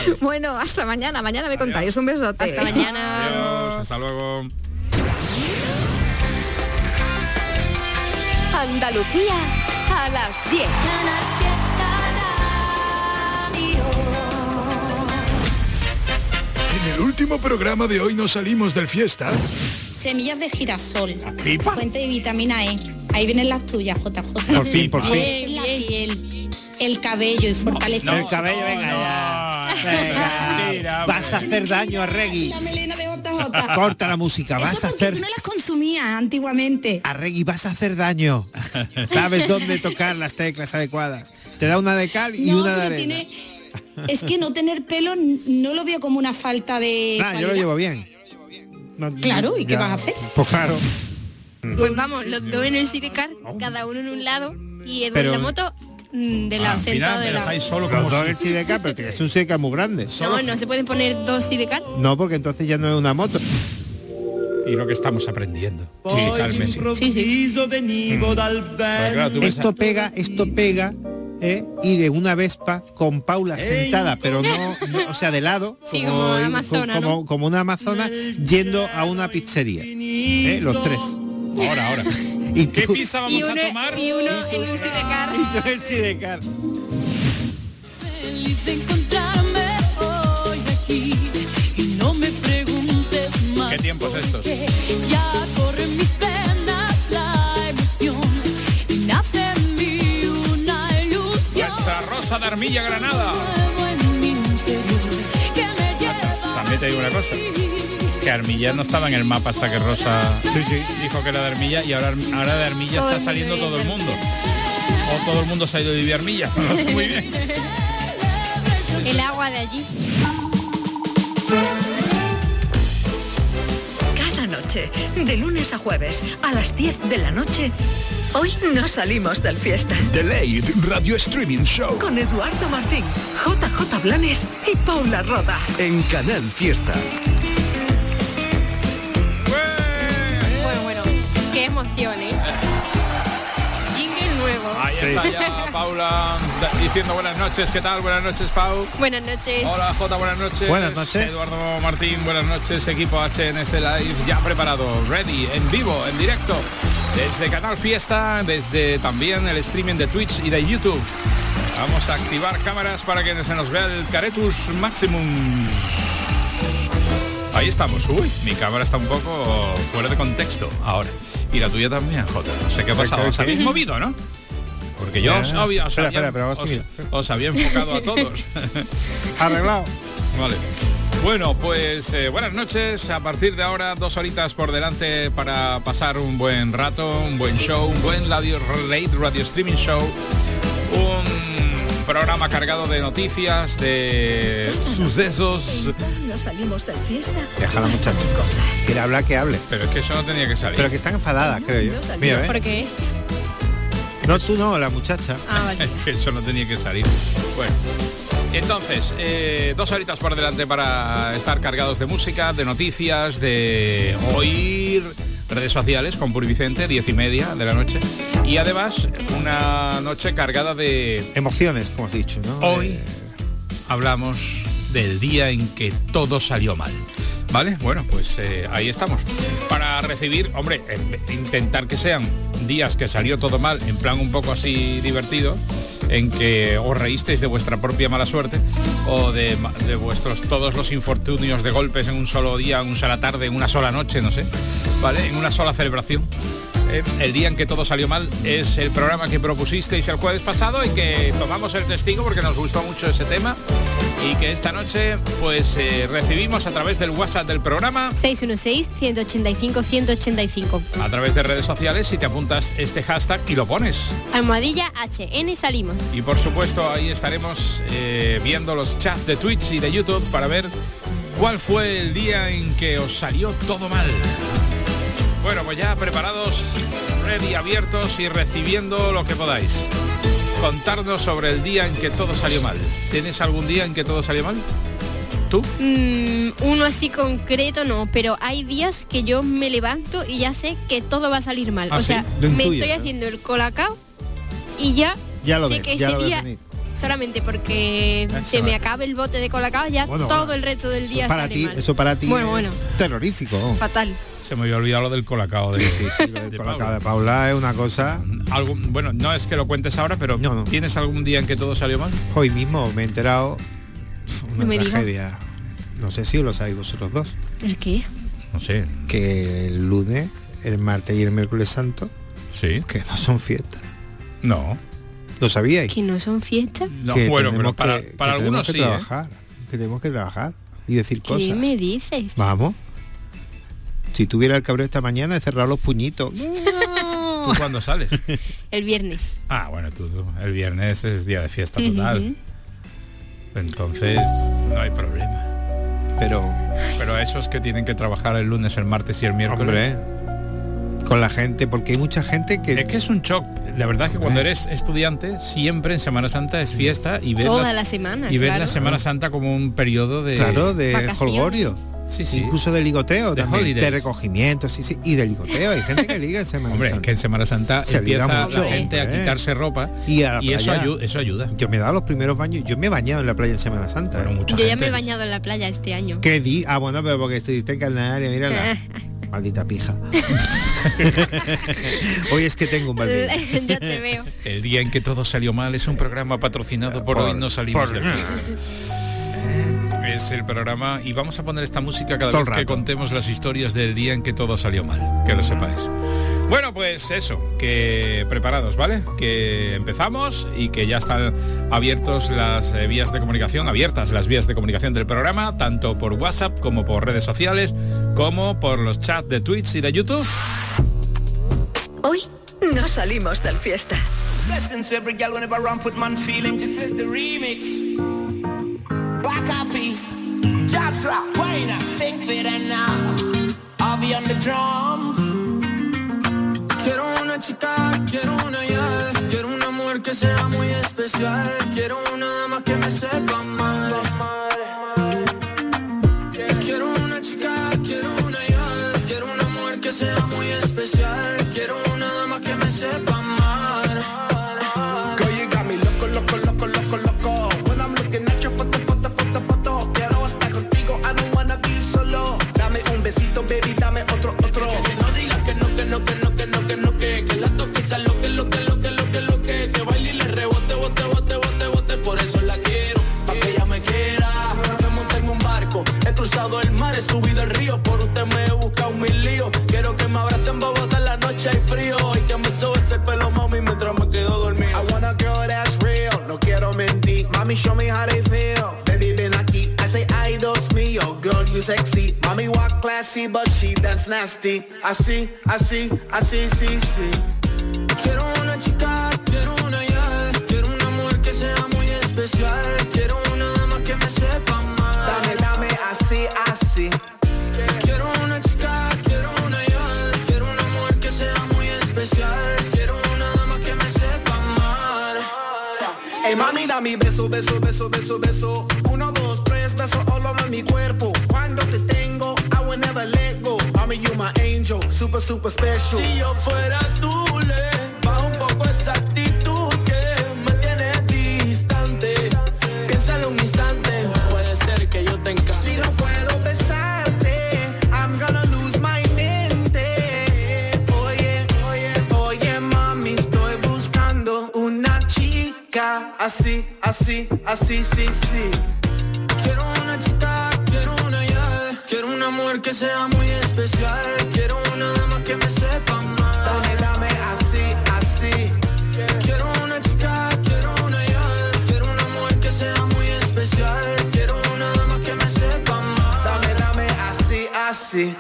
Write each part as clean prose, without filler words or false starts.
Vale. Bueno, hasta mañana me contáis. Un besote. Hasta mañana. Adiós, hasta luego. Andalucía a las 10. En el último programa de hoy nos salimos del fiesta. Semillas de girasol, pipa. fuente de vitamina E. Ahí vienen las tuyas, JJ. Por fin. La piel, el cabello y fortalece. El cabello, venga ya. Venga. Mentira, Vas a hacer daño a Regui. La melena de JJ. Corta la música, Eso vas a porque hacer... tú no las consumías antiguamente. A Regui vas a hacer daño. Sabes dónde tocar las teclas adecuadas. Te da una de cal y No, una de pero arena. es que no tener pelo no lo veo como una falta de Nah, yo lo cualidad. llevo bien. No, Claro, ¿y qué ya. vas a hacer? Pues claro. Pues vamos, los dos en el sidecar, cada uno en un lado y Edu Pero- en la moto de lado, Al sentado final de me lado. dejáis solo Los como dos en si... el sidecar, pero tienes un sidecar muy grande. No se pueden poner dos sidecar. No, porque entonces ya no es una moto. Y lo que estamos aprendiendo musicalmente. Pero claro, tú ves Esto pega ir en una Vespa con Paula sentada, pero no, o sea, de lado, Sí, como una amazona, ¿no? como una amazona yendo a una pizzería. Los tres. Ahora. Y ¿Qué tú- pizza vamos a tomar? Y uno en un sidecar. y tú el sidecar. Feliz de encontrarme hoy aquí y no me preguntes más. ¿Qué tiempos estos? Ya corre en mis venas la emoción y nace en mí una ilusión. Nuestra Rosa de Armilla Granada. Nuevo en mi interior que me lleva. También te digo una cosa, que Armilla no estaba en el mapa hasta que Rosa dijo que era de Armilla, y ahora de Armilla está saliendo todo el mundo. O todo el mundo se ha ido de vivir a Armilla. No sé muy bien. El agua de allí. Cada noche, de lunes a jueves, a las 10 de la noche, hoy no salimos del fiesta. The Late Radio Streaming Show Con Eduardo Martín, JJ Blanes y Paula Roda. en Canal Fiesta. Bueno, qué emoción, ¿eh? Jingle nuevo. Ahí está ya Paula diciendo buenas noches. ¿Qué tal? Buenas noches, Pau. Buenas noches. Hola, Jota, buenas noches. Buenas noches. Eduardo Martín, buenas noches. Equipo HNS Live ya preparado, ready, en vivo, en directo, desde Canal Fiesta, desde también el streaming de Twitch y de YouTube. Vamos a activar cámaras para que se nos vea el Caretus Maximum. Ahí estamos. Uy, mi cámara está un poco fuera de contexto ahora. Y la tuya también, Jota. No sé qué ha pasado. Os habéis movido, ¿no? Porque yo os había enfocado a todos. Arreglado. Vale. Bueno, pues buenas noches. A partir de ahora, 2 horitas por delante para pasar un buen rato, un buen show, un buen radio streaming show. Un programa cargado de noticias, de sucesos. No salimos del fiesta. Deja a la muchacha. Quiere hablar, que hable. Pero es que eso no tenía que salir. Pero que están enfadadas, creo yo. No salimos. Mira, ¿eh? Porque este. No, tú no, la muchacha. Ah, vale. Que eso no tenía que salir. Bueno, entonces, 2 horitas por delante para estar cargados de música, de noticias, de oír redes sociales con Puri Vicente, 10:30 de la noche. Y además, una noche cargada de... Emociones, como has dicho, ¿no? Hoy hablamos del día en que todo salió mal. ¿Vale? Bueno, pues ahí estamos. Para recibir, hombre, intentar que sean días que salió todo mal, en plan un poco así divertido, en que os reísteis de vuestra propia mala suerte o de vuestros todos los infortunios de golpes en un solo día, en una sola tarde, en una sola noche, no sé, ¿vale? En una sola celebración. El día en que todo salió mal es el programa que propusisteis el jueves pasado y que tomamos el testigo porque nos gustó mucho ese tema y que esta noche pues recibimos a través del WhatsApp del programa, 616-185-185. a través de redes sociales, si te apuntas este hashtag y lo pones. Almohadilla HN salimos. Y por supuesto ahí estaremos viendo los chats de Twitch y de YouTube para ver cuál fue el día en que os salió todo mal. Bueno, pues ya preparados, ready, abiertos y recibiendo lo que podáis. Contarnos sobre el día en que todo salió mal. ¿Tienes algún día en que todo salió mal? ¿Tú? Uno así concreto no, pero hay días que yo me levanto y ya sé que todo va a salir mal. ¿Ah, o sí? sea, Lo me intuyes, estoy ¿eh? haciendo el colacao y ya Ya lo sé ves, que ya ese lo ves día venir. solamente porque se me acabe el bote de colacao, ya todo el resto del día para sale ti, mal. eso para ti Bueno. es terrorífico. Fatal. Se me había olvidado lo del colacao. Sí, lo del colacao de Paula es una cosa... Bueno, no es que lo cuentes ahora, pero no. ¿Tienes algún día en que todo salió mal? Hoy mismo me he enterado una No me tragedia. No sé si lo sabéis vosotros dos. ¿El qué? No sé. Que el lunes, el martes y el miércoles santo, sí, que no son fiestas. No. ¿Lo sabíais? ¿Que no son fiestas? No, que bueno, tenemos pero para algunos sí, tenemos que trabajar, que tenemos que trabajar y decir ¿Qué cosas. me dices? Vamos. Si tuviera el cabreo esta mañana, he cerrado los puñitos. ¿Tú cuándo sales? El viernes. Ah, bueno, tú el viernes es día de fiesta total. Entonces no hay problema. Pero esos que tienen que trabajar el lunes, el martes y el miércoles. Hombre, con la gente, porque hay mucha gente que... Es que es un shock. La verdad es que cuando eres estudiante, siempre en Semana Santa es fiesta y ves toda la semana. Y ves claro. la Semana Santa como un periodo de... Claro, de vacaciones. jolgorio. Sí, sí. Incluso de ligoteo, De también, holidays. de recogimiento, sí, y de ligoteo. Hay gente que liga en Semana Hombre, Santa. que en Semana Santa Se liga empieza mucho, la gente a hombre. quitarse ropa Y a la y eso playa. ayuda, eso ayuda. Yo me he dado los primeros baños, yo me he bañado en la playa en Semana Santa. Bueno, mucha Yo ya gente. me he bañado en la playa este año. ¿Qué di? Ah, bueno, pero porque estuviste en Canarias, mírala. Maldita pija. Hoy es que tengo un baldío. Ya te veo. El día en que todo salió mal es un programa patrocinado por Hoy No Salimos del Fiesta. Es el programa y vamos a poner esta música cada Todo el vez que rato. contemos las historias del día en que todo salió mal, que lo sepáis. Bueno, pues eso, que preparados, ¿vale? Que empezamos y que ya están abiertas las vías de comunicación del programa, tanto por WhatsApp como por redes sociales, como por los chats de Twitch y de YouTube. Hoy no salimos del fiesta. Blessings to every girl whenever I put man feelings. This is the remix. Black Eyed Peas, Jatra, Wayne, sing fit and now. I'll be on the drums. Quiero una chica, quiero una ya, quiero una mujer que sea muy especial, quiero una dama que me sepa amar. Quiero una chica, quiero una ya, quiero una mujer que sea muy especial, quiero una dama que me sepa amar. Girl, you got me loco, loco, loco, loco, loco. When I'm looking at your foto, foto, foto, foto. Quiero estar contigo, I don't wanna be solo. Dame un besito, baby, dame otro, otro. Que no digas que no, que no, que no, que no, que no, que la toquiza lo que baile y le rebote, bote, bote, bote, bote, por eso la quiero, pa' que ella me quiera. Me monté en un barco, he cruzado el mar, he subido el río, por usted me he buscado mil líos. Quiero que me abracen Bogotá en la noche hay frío, y que me sobes el pelo, mami, mientras me quedo dormido. I want a girl that's real, no quiero mentir. Mami, show me how they feel. Baby, ven aquí, I say, ay, Dios mío. Girl, you sexy. Mami, walk classy, but she dance nasty. Así, así, así, sí, sí. Quiero una chica, quiero una ya, quiero una mujer que sea muy especial, quiero una dama que me sepa amar. Dame, dame, así, así. Quiero una chica, quiero una ya, quiero una mujer que sea muy especial, quiero una dama que me sepa amar. Hey, mami, dame beso, beso, beso, beso, beso. 1, 2, 3, beso all over mi cuerpo. Cuando te tengo, I will never let go. Mami, you my angel, super, super special. Si yo fuera tú, le bajo un poco esa actitud que me tiene distante. Piénsalo un instante, puede ser que yo te encante. Si no puedo besarte, I'm gonna lose my mente. Oye, oye, oye, mami, estoy buscando una chica así, así, así, sí, sí. Quiero una chica, quiero una ya, quiero una mujer que sea muy especial, quiero una dama que me sepa amar. Dame, dame, así, así. Quiero una chica, quiero una ya, quiero una mujer que sea muy especial, quiero una dama que me sepa amar. Dame, dame, así, así.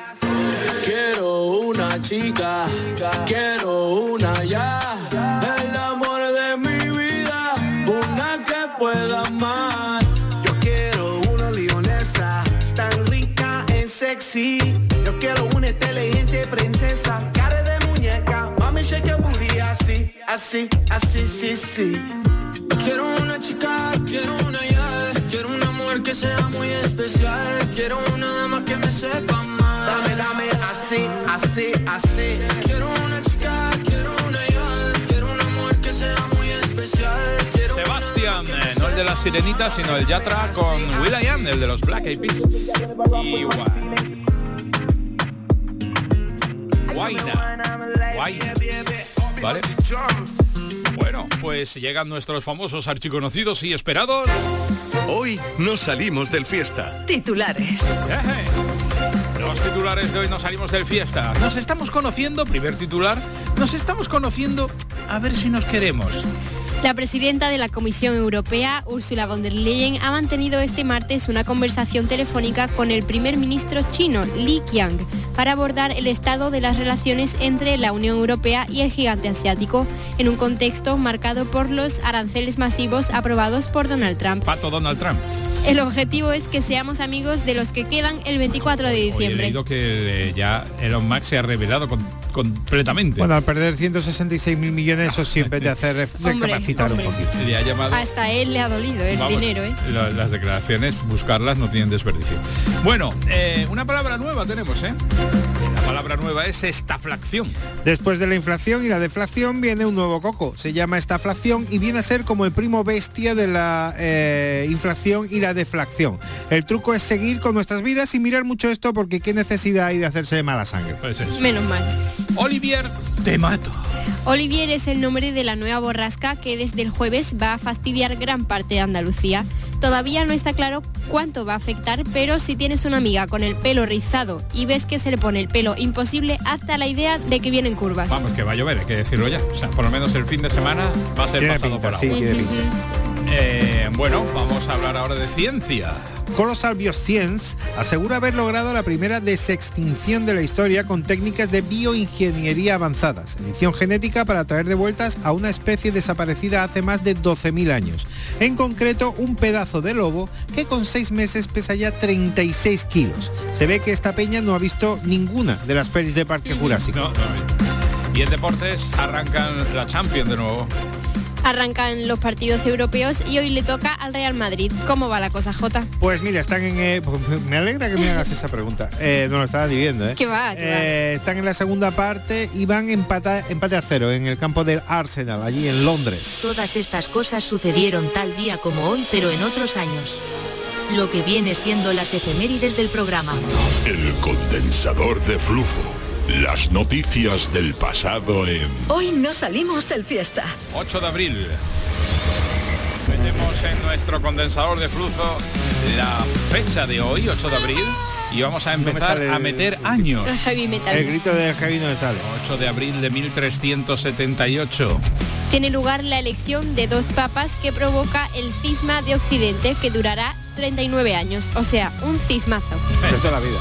Quiero una chica, quiero una ya, el amor de mi vida, una que pueda amar. Yo quiero una leonesa, tan rica en sexy. Yo quiero una inteligente princesa, cara de muñeca, mami shake your booty así, así, así, sí, sí. Quiero una chica, quiero una ya, quiero una mujer que sea muy especial, quiero una dama que me sepa amar. Dame, dame, así, así, así. Quiero una chica, quiero una ya, quiero una mujer que sea muy especial, quiero Sebastián, el de las sirenitas, sino el Yatra con will.i.am, el de los Black Eyed Peas. Y Guayna. ¿Vale? Bueno, pues llegan nuestros famosos archiconocidos y esperados. Hoy nos salimos del fiesta. Titulares. Los titulares de hoy nos salimos del fiesta. Nos estamos conociendo, primer titular, nos estamos conociendo a ver si nos queremos. La presidenta de la Comisión Europea, Ursula von der Leyen, ha mantenido este martes una conversación telefónica con el primer ministro chino, Li Qiang, para abordar el estado de las relaciones entre la Unión Europea y el gigante asiático, en un contexto marcado por los aranceles masivos aprobados por Donald Trump. Pato Donald Trump. El objetivo es que seamos amigos de los que quedan el 24 de diciembre. Hoy he leído que ya Elon Musk se ha revelado completamente. Bueno, al perder 166.000 millones, eso siempre te hace recapacitar un poquito. Le ha llamado, hasta él le ha dolido el dinero, ¿eh? Las declaraciones, buscarlas no tienen desperdicio. Bueno, una palabra nueva tenemos, ¿eh? La palabra nueva es estaflación. Después de la inflación y la deflación viene un nuevo coco. Se llama estaflación y viene a ser como el primo bestia de la inflación y la deflación. El truco es seguir con nuestras vidas y mirar mucho esto, porque qué necesidad hay de hacerse de mala sangre. Pues eso. Menos mal. Olivier, te mato. Olivier es el nombre de la nueva borrasca que desde el jueves va a fastidiar gran parte de Andalucía. Todavía no está claro cuánto va a afectar, pero si tienes una amiga con el pelo rizado y ves que se le pone el pelo imposible, hazte la idea de que vienen curvas. Vamos, que va a llover, hay que decirlo ya. O sea, por lo menos el fin de semana va a ser pasado por agua. Sí, tiene pinta. Bueno, vamos a hablar ahora de ciencia. Colossal Bioscience asegura haber logrado la primera desextinción de la historia con técnicas de bioingeniería avanzadas, edición genética para traer de vueltas a una especie desaparecida hace más de 12.000 años. En concreto, un pedazo de lobo que con 6 meses pesa ya 36 kilos. Se ve que esta peña no ha visto ninguna de las pelis de Parque Jurásico. No. Y en deportes arrancan la Champions de nuevo. Arrancan los partidos europeos y hoy le toca al Real Madrid. ¿Cómo va la cosa, Jota? Pues mira, están en... me alegra que me hagas esa pregunta. No lo estaba viendo, ¿eh? ¿Qué va? Están en la segunda parte y van empate a 0 en el campo del Arsenal, allí en Londres. Todas estas cosas sucedieron tal día como hoy, pero en otros años. Lo que viene siendo las efemérides del programa. El condensador de flujo. Las noticias del pasado en... Hoy no salimos del fiesta. 8 de abril. Metemos en nuestro condensador de flujo la fecha de hoy, 8 de abril, y vamos a empezar a meter años. El grito del heavy no me sale. 8 de abril de 1378. Tiene lugar la elección de 2 papas que provoca el cisma de Occidente, que durará 39 años, o sea, un cismazo. De toda la vida.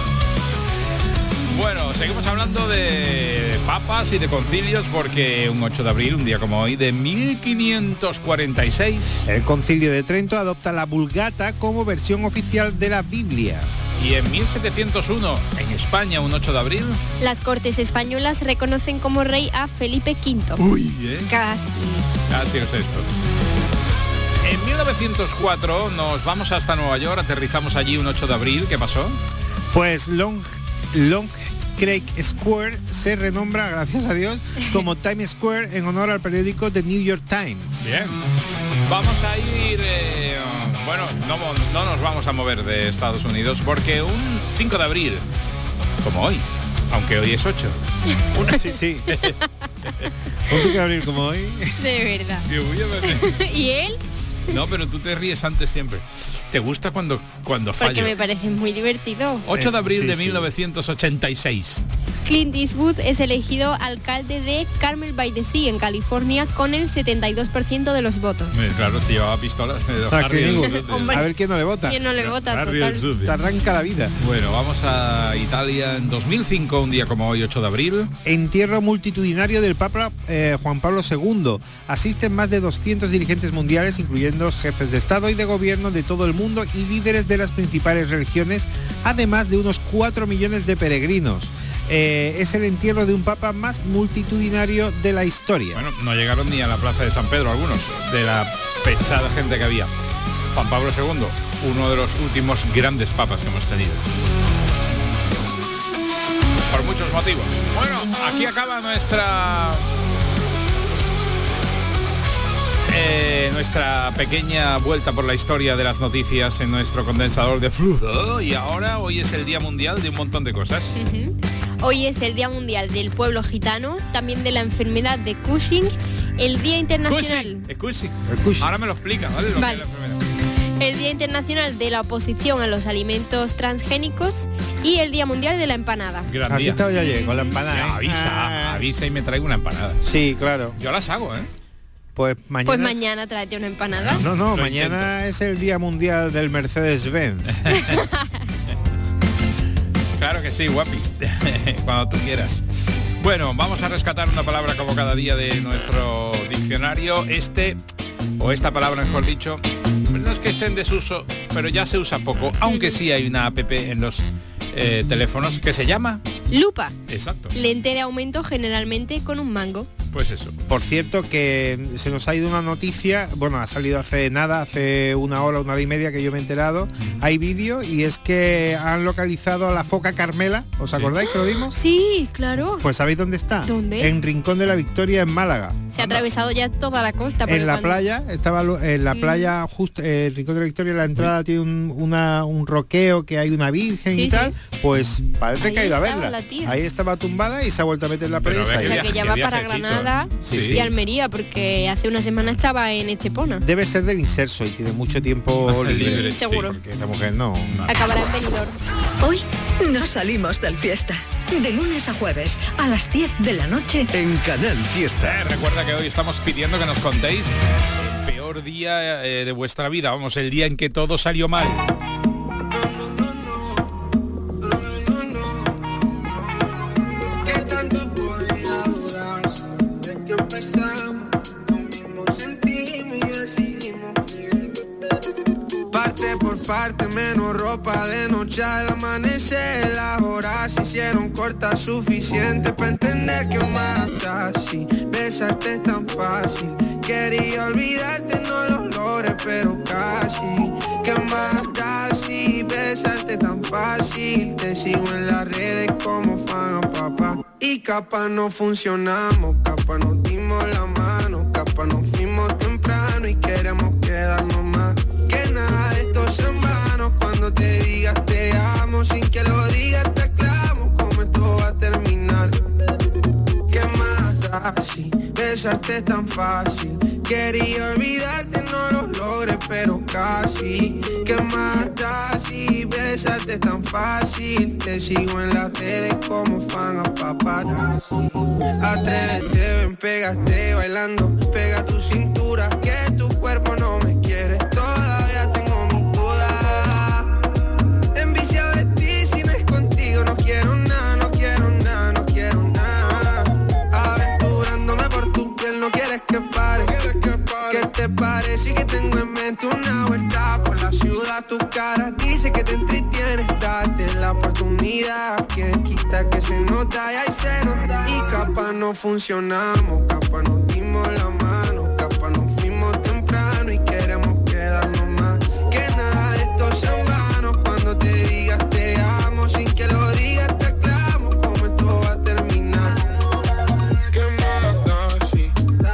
Bueno, seguimos hablando de papas y de concilios, porque un 8 de abril, un día como hoy, de 1546... el Concilio de Trento adopta la Vulgata como versión oficial de la Biblia. Y en 1701, en España, un 8 de abril... las Cortes españolas reconocen como rey a Felipe V. Uy, Casi es esto. En 1904 nos vamos hasta Nueva York, aterrizamos allí un 8 de abril. ¿Qué pasó? Pues Long Creek Square se renombra, gracias a Dios, como Times Square en honor al periódico The New York Times. Bien. Vamos a ir... no nos vamos a mover de Estados Unidos, porque un 5 de abril, como hoy, aunque hoy es 8. Sí. Un 5 de abril como hoy. De verdad. ¿Y él? No, pero tú te ríes antes siempre. ¿Te gusta cuando fallo? Porque me parece muy divertido. 8 de abril de 1986. Clint Eastwood es elegido alcalde de Carmel by the Sea, en California, con el 72% de los votos. Claro, si llevaba pistolas. A ver quién no le vota. ¿Quién no le vota? Te arranca la vida. Bueno, vamos a Italia en 2005, un día como hoy, 8 de abril. Entierro multitudinario del Papa Juan Pablo II. Asisten más de 200 dirigentes mundiales, incluyendo jefes de Estado y de Gobierno de todo el mundo y líderes de las principales religiones, además de unos 4 millones de peregrinos. Es el entierro de un papa más multitudinario de la historia. Bueno, no llegaron ni a la plaza de San Pedro algunos, de la pechada gente que había. Juan Pablo II, uno de los últimos grandes papas que hemos tenido. Por muchos motivos. Bueno, aquí acaba nuestra Nuestra pequeña vuelta por la historia de las noticias en nuestro condensador de flujo. Y ahora, hoy es el Día Mundial de un montón de cosas. Hoy es el Día Mundial del Pueblo Gitano, también de la enfermedad de Cushing, el Día Internacional... Cushing. Ahora me lo explica, ¿vale? Lo que es la enfermedad. El Día Internacional de la Oposición a los Alimentos Transgénicos y el Día Mundial de la Empanada. Así estaba yo ayer, con la empanada. Avisa y me traigo una empanada. Sí, claro. Yo las hago, ¿eh? Pues mañana tráete una empanada. No, mañana es el Día Mundial del Mercedes-Benz. Claro que sí, guapi. Cuando tú quieras. Bueno, vamos a rescatar una palabra como cada día de nuestro diccionario. Esta palabra, mejor dicho, no es que esté en desuso, pero ya se usa poco, aunque sí hay una app en los teléfonos que se llama... Lupa. Exacto. Lente de aumento generalmente con un mango. Pues eso. Por cierto, que se nos ha ido una noticia, bueno, ha salido hace una hora y media que yo me he enterado. Hay vídeo y es que han localizado a la foca Carmela. ¿Os acordáis que lo vimos? Sí, claro. Pues ¿sabéis dónde está? ¿Dónde? En Rincón de la Victoria, en Málaga. Se ha atravesado ya toda la costa. En la playa, estaba en la playa, justo el Rincón de la Victoria, la entrada tiene un roqueo que hay una virgen y tal. Pues parece que ha ido a verla. Ahí estaba tumbada y se ha vuelto a meter la presa. O sea, que ya va para Granada y Almería, porque hace una semana estaba en Estepona. Debe ser del Inserso y tiene mucho tiempo libre. Seguro. Porque esta mujer no. Acabará en Benidorm. Hoy no salimos del Fiesta. De lunes a jueves a las 10 de la noche en Canal Fiesta. Recuerda que hoy estamos pidiendo que nos contéis el peor día de vuestra vida. Vamos, el día en que todo salió mal. Parte menos ropa de noche al amanecer. Las horas se hicieron cortas suficiente para entender que matas. Si besarte es tan fácil, quería olvidarte, no lo logré, pero casi. Que matas si besarte tan fácil. Te sigo en las redes como fan a papá. Y capaz no funcionamos, capaz nos dimos la mano, capaz nos fuimos temprano y queremos quedarnos más. Que nada de esto es en vano, cuando te digas te amo, sin que lo digas te aclamo, como esto va a terminar. ¿Qué más da si besarte es tan fácil? Quería olvidarte, no lo logré, pero casi. ¿Qué más da si besarte es tan fácil? Te sigo en las redes como fan a paparazzi. Atrévete, ven, pégate bailando, pega tu cintura, que tu cuerpo no me quiere. Todavía tengo mis dudas, enviciado de ti, si no es contigo no quiero nada, no quiero nada, no quiero nada. Aventurándome por tu piel, no quieres que pare. ¿Qué te parece que tengo en mente una vuelta por la ciudad? Tu cara dice que te entretienes, date la oportunidad. Quien quita que se nota y ahí se nota. Y capaz no funcionamos, capaz nos dimos la mano, capaz nos fuimos temprano y queremos quedarnos más. Que nada de esto es en vano, cuando te digas te amo, sin que lo digas te aclamo, como esto va a terminar. ¿Qué más da si?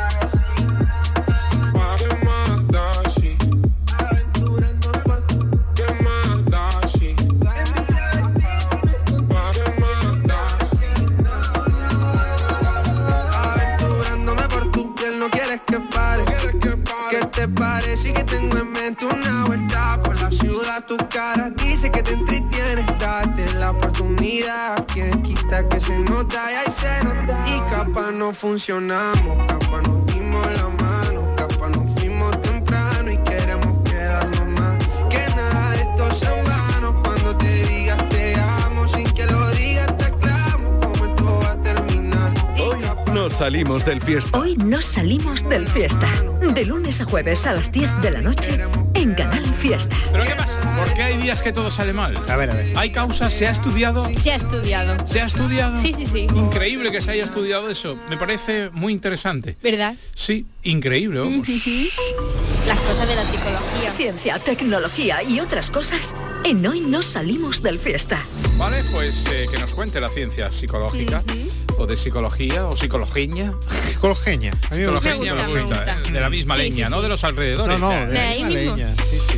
¿Te parece que tengo en mente una vuelta por la ciudad? Tu cara dice que te entretienes, date la oportunidad. Quien quita que se nota y ahí se nota. Y capaz no funcionamos, capaz nos dimos la mano, capaz nos fuimos temprano y queremos quedarnos más. Que nada de esto es en vano, cuando te digas te amo, sin que lo digas te aclamo, como esto va a terminar. Hoy no salimos del Fiesta. Hoy no salimos del Fiesta. De lunes a jueves a las 10 de la noche en Canal Fiesta. ¿Pero qué pasa? ¿Por qué hay días que todo sale mal? A ver. ¿Hay causas? ¿Se ha estudiado? Se ha estudiado. ¿Se ha estudiado? Sí. Increíble que se haya estudiado eso. Me parece muy interesante. ¿Verdad? Sí, increíble. Vamos. Las cosas de la psicología. Ciencia, tecnología y otras cosas en Hoy no salimos del Fiesta. Vale, pues que nos cuente la ciencia psicológica. o de psicología o psicología. Psicologeña. A mí me gusta. Psicologeña me gusta, de la misma Sí, leña, sí, no sí. de los alrededores. No, De la ahí misma mismo. leña.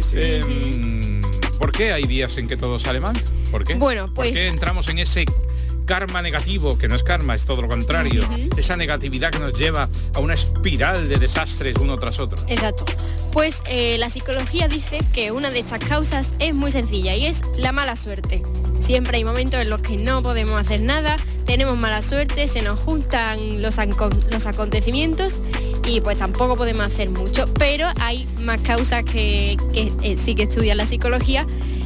Sí. ¿Por qué hay días en que todo sale mal? ¿Por qué? Bueno, pues- ¿Por qué entramos en ese karma negativo, que no es karma, es todo lo contrario? Esa negatividad que nos lleva a una espiral de desastres uno tras otro. Exacto. Pues la psicología dice que una de estas causas es muy sencilla y es la mala suerte. Siempre hay momentos en los que no podemos hacer nada, tenemos mala suerte, se nos juntan los acontecimientos y pues tampoco podemos hacer mucho. Pero hay más causas que sí que estudia la psicología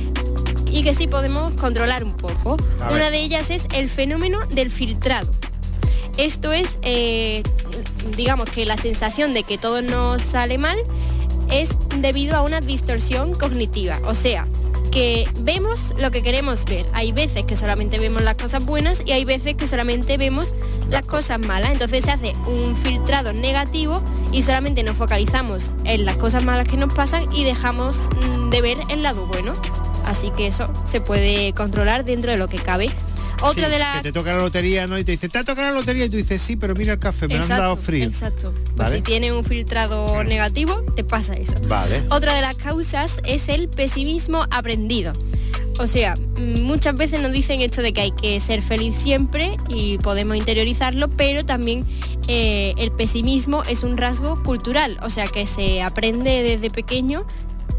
y que sí podemos controlar un poco. A ver. Una de ellas es el fenómeno del filtrado. Esto es, digamos que la sensación de que todo nos sale mal es debido a una distorsión cognitiva. O sea, que vemos lo que queremos ver. Hay veces que solamente vemos las cosas buenas y hay veces que solamente vemos las cosas malas. Entonces se hace un filtrado negativo y solamente nos focalizamos en las cosas malas que nos pasan y dejamos de ver el lado bueno. Así que eso se puede controlar dentro de lo que cabe. Otra Sí, de las... que te toca la lotería, ¿no? Y te dice, ¿te ha tocado la lotería? Y tú dices, sí, pero mira el café, me lo han dado frío. Exacto. Pues ¿Vale? si tienes un filtrado negativo, te pasa eso. Vale. Otra de las causas es el pesimismo aprendido. O sea, muchas veces nos dicen esto de que hay que ser feliz siempre y podemos interiorizarlo, pero también el pesimismo es un rasgo cultural, o sea que se aprende desde pequeño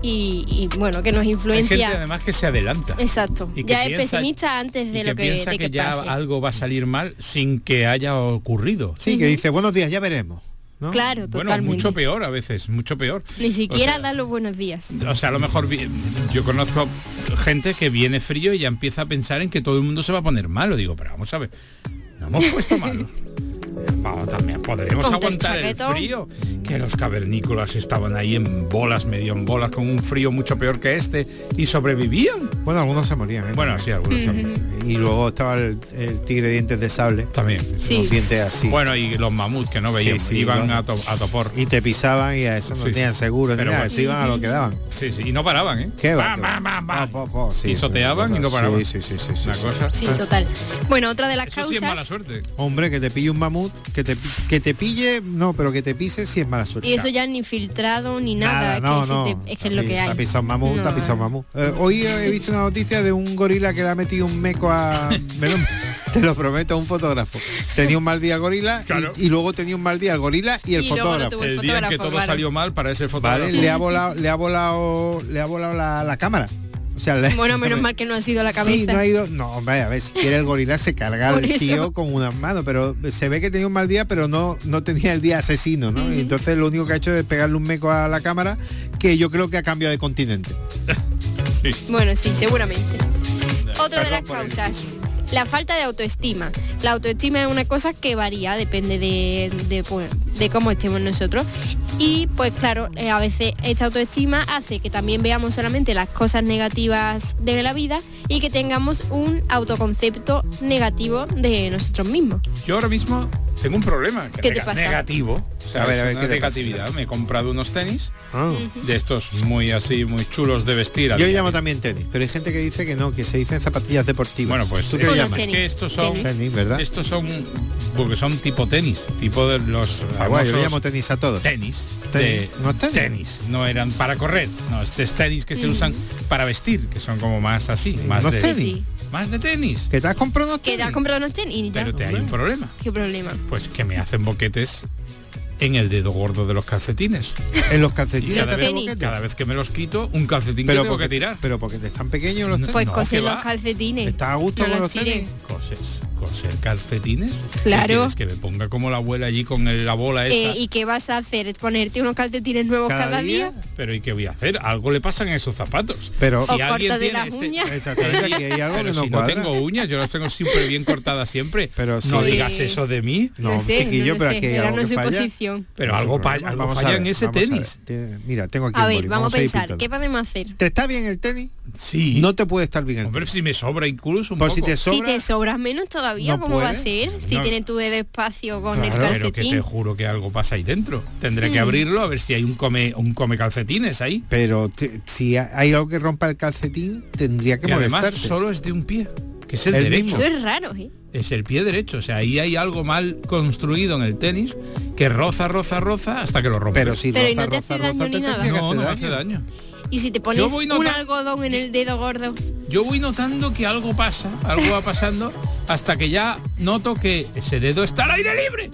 y bueno, que nos Hay influencia. gente además que se adelanta. Exacto. Y que Ya es piensa- pesimista antes y de lo que, piensa de que que ya pase. algo va a salir mal sin que haya ocurrido. Sí, que dice, buenos días, ya veremos. ¿no? Claro, Bueno, totalmente. mucho peor a veces, mucho peor. Ni siquiera O sea, dar los buenos días. O sea, a lo mejor yo conozco gente que viene frío y ya empieza a pensar en que todo el mundo se va a poner malo. Digo, pero vamos a ver, no hemos puesto malo. Vamos, también podremos Ponte el aguantar el chaquetón. frío. Que los cavernícolas estaban ahí en bolas, medio en bolas, con un frío mucho peor que este y sobrevivían. Bueno, algunos se morían. ¿eh? Bueno, sí, algunos también. Y luego estaba el tigre de dientes de sable. También. Sí. Los dientes así. Bueno, y los mamuts que no veíamos, Sí, iban no. a topor. Y te pisaban y a eso no Sí, tenían sí. seguro ni Pero nada, bueno. eso iban a lo que daban. Sí, sí, y no paraban, ¿eh? ¿Qué va? Bam, bam, bam, bam. Sí, Pisoteaban y no paraban. Sí. Una cosa. Sí, total. Bueno, otra de las Eso sí es mala causas... suerte. Hombre, que te pille un mamut, que te pille, no, pero que te pise sí es mala suerte. Y eso ya ni filtrado ni nada, no, que si no. es que es lo que Te hay. ha pisado un mamut, No, te ha pisado un mamut. Hoy he visto una noticia de un gorila que le ha metido un meco a... te lo prometo, a un fotógrafo. Tenía un mal día el gorila Claro. y luego tenía un mal día el gorila y el Y luego lo fotógrafo. tuvo el El día en que fotógrafo, todo claro. salió mal para ese fotógrafo. Vale, le ha volado la cámara. O sea, Bueno, menos mal que no ha sido la Sí, cabeza. no ha ido. No, hombre, a ver, si quiere el gorila se carga Por al eso. tío con unas manos, pero se ve que tenía un mal día, pero no tenía el día asesino, ¿no? Y entonces lo único que ha hecho es pegarle un meco a la cámara, que yo creo que ha cambiado de continente. Bueno, sí, seguramente. Otra de las Perdón por el causas, la falta de autoestima. La autoestima es una cosa que varía, depende de cómo estemos nosotros. Y pues claro, a veces esta autoestima hace que también veamos solamente las cosas negativas de la vida y que tengamos un autoconcepto negativo de nosotros mismos. Yo ahora mismo tengo un problema. ¿Qué te pasa? Negativo. O sea, A ver, es ¿qué una te pasa? negatividad. Me he comprado unos tenis Ah. de estos muy así, muy chulos de vestir. Yo le llamo también tenis, pero hay gente que dice que no, que se dicen zapatillas deportivas. Bueno, pues ¿tú qué es le Unos llamas? tenis. que estos son Tenis, ¿verdad? estos son porque son tipo tenis, tipo de los Ah, bueno, yo le famosos llamo tenis a todos. tenis. Tenis. ¿No es tenis? Tenis, no eran para correr, no, este es tenis que se usan para vestir, que son como más así, más ¿No de es Sí, tenis? sí. más de tenis. ¿Que te has comprado unos Que te tenis? has comprado unos tenis y ya. Pero te hay un problema, ¿Qué problema? pues que me hacen boquetes en el dedo gordo de los calcetines. En los Y calcetines. cada te vez, hacen boquete. cada vez que me los quito, un calcetín pero que tengo porque, que tirar. pero porque te están pequeños los tenis. Pues No, coser que los va. calcetines. ¿Estás a gusto No con los los tenis? tires. Coser calcetines. Claro. ¿Qué quieres, que me ponga como la abuela allí con la bola esa? ¿Y qué vas a hacer? ¿Ponerte unos calcetines nuevos cada día? Pero ¿y qué voy a hacer? Algo le pasa en esos zapatos. Pero- O córtate las uñas. Exactamente, aquí hay algo Pero que no si cuadra. no tengo uñas, yo las tengo siempre bien cortadas siempre. Pero no sí. digas eso de mí. No, sé, chiquillo, no pero sé, aquí hay era algo no que su falla. posición. Pero No, algo, su problema. algo Vamos a falla ver, en ese vamos a tenis. ver. Mira, tengo aquí A un ver, boli, vamos a ir pensar, pintando. ¿qué podemos hacer? ¿Te está bien el tenis? Sí. No te puede estar bien el Hombre, tenis. si me sobra incluso un Pues poco. si te Si sobra, te sobras menos todavía, no ¿cómo va a puede. ser? Si No. tienes tu dedo espacio con el Claro. Pero que calcetín. te juro que algo pasa ahí dentro. Tendré que abrirlo a ver si hay un come calcetines ahí. pero si hay algo que rompa el calcetín, tendría que Y además molestarte. solo es de un pie. que es el El derecho. mismo. Eso es raro, ¿eh? Es el pie derecho, o sea, ahí hay algo mal construido en el tenis que roza hasta que lo rompe. Pero si Pero ¿y roza, no te roza, hace daño roza, ni te nada? tendría que no, hacer no hace daño. Y si te pones Yo voy un notando- algodón en el dedo gordo. Yo voy notando que algo pasa, algo va pasando, hasta que ya noto que ese dedo está al aire libre.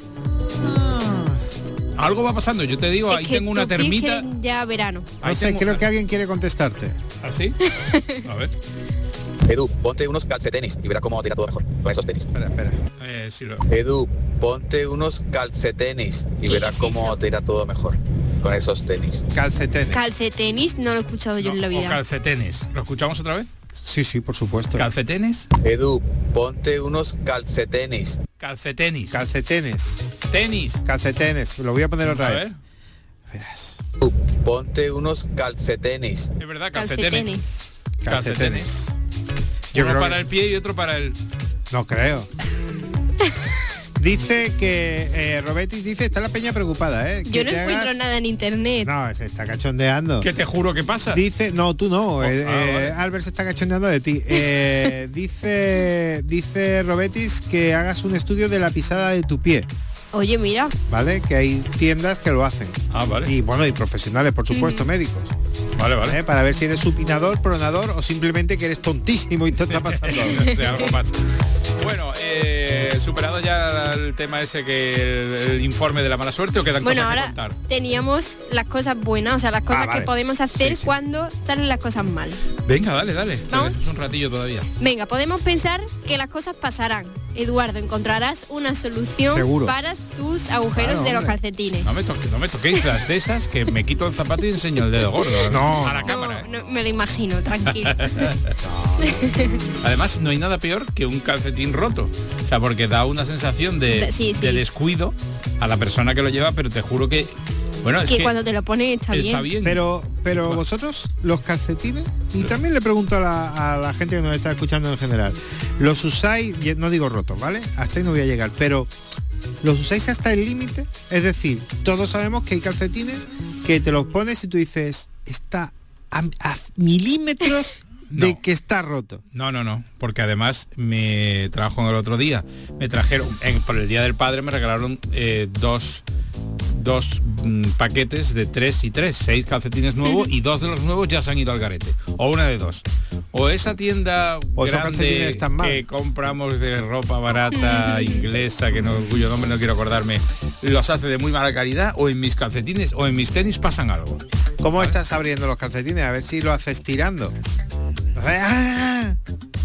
Algo va pasando, yo te digo, Es ahí que tengo una tus pies termita. quieren ya verano. Ahí No sé, tengo- creo que alguien quiere contestarte. ¿Así? A ver. Edu, ponte unos calcetenis y verás cómo te irá todo mejor con esos tenis. Espera. Sí, lo... Edu, ponte unos calcetenis y ¿Qué verás es cómo eso? te irá todo mejor con esos tenis. Calcetenes. Calcetenis no lo he escuchado yo en la O vida. calcetenes. ¿Lo escuchamos otra vez? Sí, por supuesto. ¿Calcetenes? Edu, ponte unos calcetenis. Calcetenis. Calcetenes. Tenis. Calcetenes. Lo voy a poner otra A vez. ver. Verás. Edu, ponte unos calcetenis. Es verdad, calcetenes. Calcetenis. Yo Uno creo para que- el pie y otro para el... No creo. Dice que Robetis dice, está la peña preocupada, ¿eh? Yo Que no te encuentro hagas- nada en internet. No, se está cachondeando. Que te juro que pasa. Dice, no, tú no, vale. Albert se está cachondeando de ti. Dice Robetis que hagas un estudio de la pisada de tu pie, Oye, mira, ¿vale? Que hay tiendas que lo hacen. Ah, vale. Y bueno, y profesionales, por supuesto, médicos. Vale, vale. Para ver si eres supinador, pronador o simplemente que eres tontísimo y te está pasando algo. Sí, algo más. Bueno, superado ya el tema ese que el informe de la mala suerte, o quedan bueno, cosas que ahora contar. teníamos las cosas buenas, o sea, las cosas vale. que podemos hacer Sí, sí. cuando salen las cosas mal. Venga, dale. ¿Vamos? Es un ratillo todavía. Venga, podemos pensar que las cosas pasarán. Eduardo, encontrarás una solución Seguro. para tus agujeros Claro, de los hombre. calcetines. No me toquéis las de esas que me quito el zapato y enseño el dedo gordo. No, a la no. cámara. ¿eh? No, me lo imagino, tranquilo. Además, no hay nada peor que un calcetín roto. O sea, porque da una sensación de, Sí, sí. de descuido a la persona que lo lleva, pero te juro que... Bueno, es que que cuando te lo pones está bien. Pero vosotros, los calcetines, y también le pregunto a la gente que nos está escuchando en general, ¿los usáis, no digo rotos, ¿vale? Hasta ahí no voy a llegar, pero ¿los usáis hasta el límite? Es decir, todos sabemos que hay calcetines que te los pones y tú dices, está a milímetros de No. que está roto. No, porque además me trajo el otro día, me trajeron, por el Día del Padre me regalaron dos paquetes de 3 y 3, 6 calcetines nuevos y 2 de los nuevos ya se han ido al garete. O una de dos. O esa tienda O esos grande calcetines están mal. que compramos de ropa barata inglesa, cuyo nombre no quiero acordarme, los hace de muy mala calidad, o en mis calcetines o en mis tenis pasan algo. ¿Cómo estás abriendo los calcetines? A ver si lo haces tirando. ¡Ah!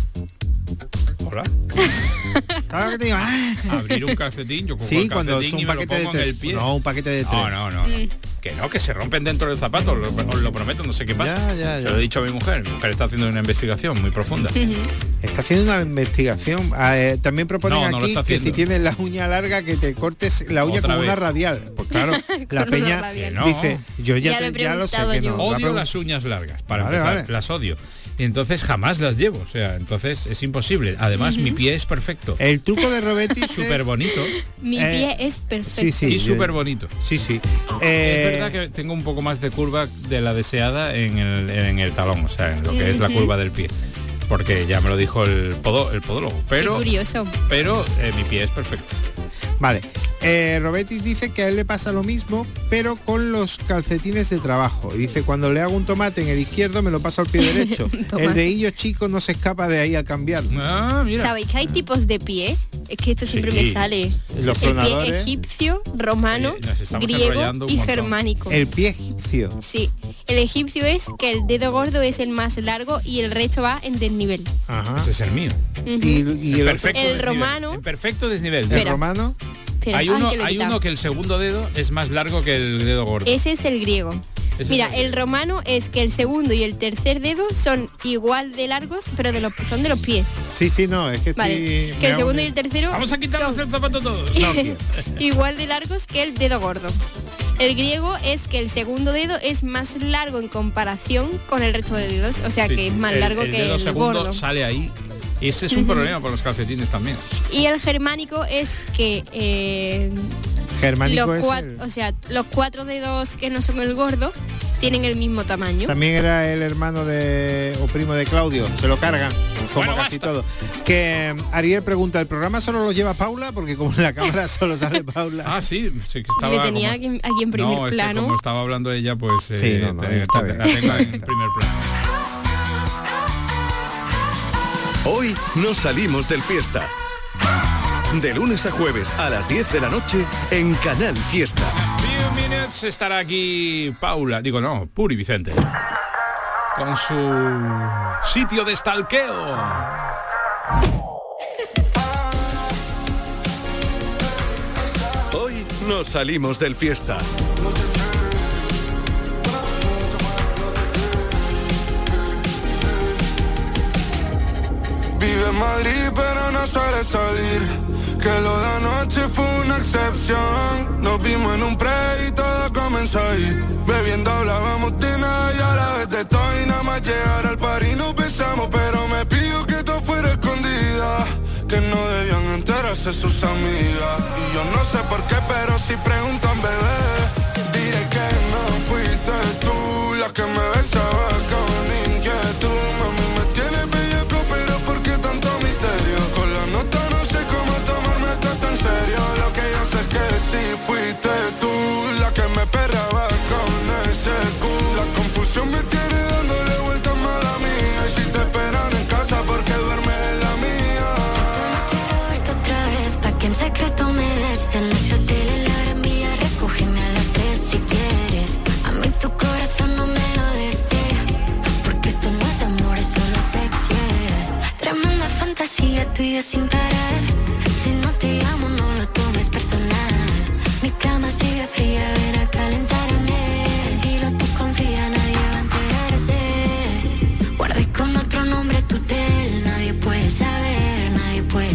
Hola. ¿Sabes lo que te digo? ¡Ah! Abrir un calcetín, yo cojo Sí, el cuando calcetín es un y me lo paquete de pongo en el 3. pie. No, un paquete de 3. No, que se rompen dentro del zapato, os lo prometo, no sé qué pasa. Ya. Se lo he dicho a mi mujer está haciendo una investigación muy profunda. Está haciendo una investigación. También proponen No, no lo aquí está que haciendo. si tienes la uña larga que te cortes la uña Otra como una vez. radial. Pues claro, la Con una peña radial. No. dice, yo Ya lo he ya lo sé preguntado que yo. no. Lo ha Odio pregun- las uñas largas, para Vale, empezar, vale. las odio. Y entonces jamás las llevo, o sea, entonces es imposible. Además, mi pie es perfecto. El truco de Robetis Súper es... bonito. Mi pie es perfecto. Sí, y yo- súper bonito. Sí. Es verdad que tengo un poco más de curva de la deseada en el talón, o sea, en lo que es la curva del pie. Porque ya me lo dijo el podólogo. Qué Pero curioso. mi pie es perfecto. Vale. Robetis dice que a él le pasa lo mismo, pero con los calcetines de trabajo. Y dice, cuando le hago un tomate en el izquierdo, me lo paso al pie derecho. Tomate. El dedillo chico no se escapa de ahí al cambiarlo. Ah, mira. ¿Sabéis que hay tipos de pie? Es que esto siempre Sí. me sale. Los El pie pronadores. egipcio, romano, Oye, nos estamos griego enrollando un y montón. germánico. El pie egipcio. Sí, el egipcio es que el dedo gordo es el más largo y el resto va en desnivel. Ajá. Ese es el mío. Y En el otro- perfecto El desnivel. romano- En perfecto desnivel. el Espera. romano. Espera, Hay ay, uno, que lo he hay quitado. uno que el segundo dedo es más largo que el dedo gordo. Ese es el griego. Ese Mira, es el el romano es que el segundo y el tercer dedo son igual de largos, pero son de los pies. Sí, no, es que Vale. estoy... Que el me segundo hago- y el tercero Vamos a quitarnos son el zapato todos. No quiero. igual de largos que el dedo gordo. El griego es que el segundo dedo es más largo en comparación con el resto de dedos, o sea Sí, que sí. es más El- largo el que dedo el segundo gordo. sale ahí. Y ese es un problema para los calcetines también. Y el germánico es que Germánico los es cuatro, el- o sea, los 4 dedos que no son el gordo tienen el mismo tamaño. También era el hermano o primo de Claudio, se lo cargan, como casi todo. Que Ariel pregunta, ¿el programa solo lo lleva Paula? Porque como en la cámara solo sale Paula. Ah, sí, que estaba... Me tenía aquí en primer plano. Es que como estaba hablando ella, pues... Sí, está bien. La tengo en primer plano. Hoy nos salimos del Fiesta. De lunes a jueves a las 10 de la noche en Canal Fiesta. Few minutes estará aquí Paula, Puri Vicente, con su sitio de stalkeo. Hoy nos salimos del Fiesta. Vive en Madrid pero no suele salir, que lo de anoche fue una excepción. Nos vimos en un pre y todo comenzó ahí. Bebiendo hablábamos de nada y a la vez de todo. Y nada más llegar al party nos besamos, pero me pidió que todo fuera escondida, que no debían enterarse sus amigas. Y yo no sé por qué, pero si preguntan, bebé, diré que no fuiste tú la que me besaba con inquietud. Mami, me tienes bellaco, pero ¿por qué tanto misterio? Con la nota no sé cómo tomarme esto tan serio. Lo que yo sé que sí fuiste tú la que me perraba con ese culo. La confusión me tiene dándole vueltas mala mía. Y si te esperan en casa, porque duermes en la mía. Solo quiero verte otra vez, pa' que en secreto me des. En ese hotel en la Gran Vía, recógeme a las 3 si quieres. A mí tu corazón no me lo des, porque esto no es amor, es solo sexo. Tremenda fantasía tuya sin parar. Si no te amo, no lo tomes personal. Mi cama sigue fría, ven a calentarme. Tranquilo, tú confía, nadie va a enterarse. Guardé con otro nombre tu tel. Nadie puede saber, nadie puede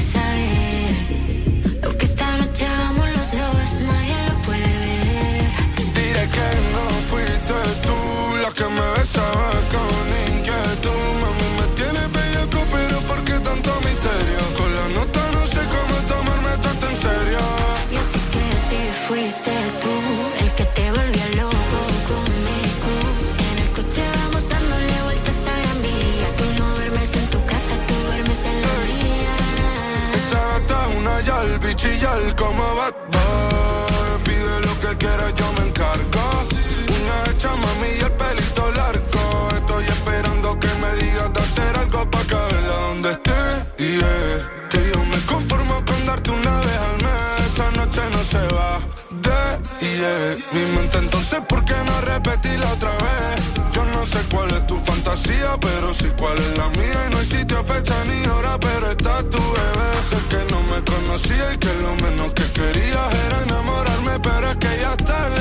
saber. Lo que esta noche hagamos los dos, nadie lo puede ver. Diré que no fuiste tú la que me besaba con inquietud. Mami, me tienes bellaco, pero ¿por qué tanto misterio? Con la nota no sé cómo tomarme tanto en serio. Y así que si fuiste tú el que te volvió loco conmigo. En el coche vamos dándole vueltas a Gran Vía. Tú no duermes en tu casa, tú duermes en la mía. Esa gata es una yal, bichillar como Bad Boy. Pide lo que quieras, yo me encargo. Una hecha, mami, y el pelito largo. Estoy esperando que me digas de hacer algo pa' caerla donde esté. Que yo me conformo con darte una vez al mes. Esa noche no se va mi mente, entonces ¿por qué no repetirla otra vez? Yo no sé cuál es tu fantasía, pero sí cuál es la mía. Y no hay sitio, fecha ni hora, pero está tu bebé. Sé que no me conocía y que lo menos que quería era enamorarme, pero es que ya es tarde,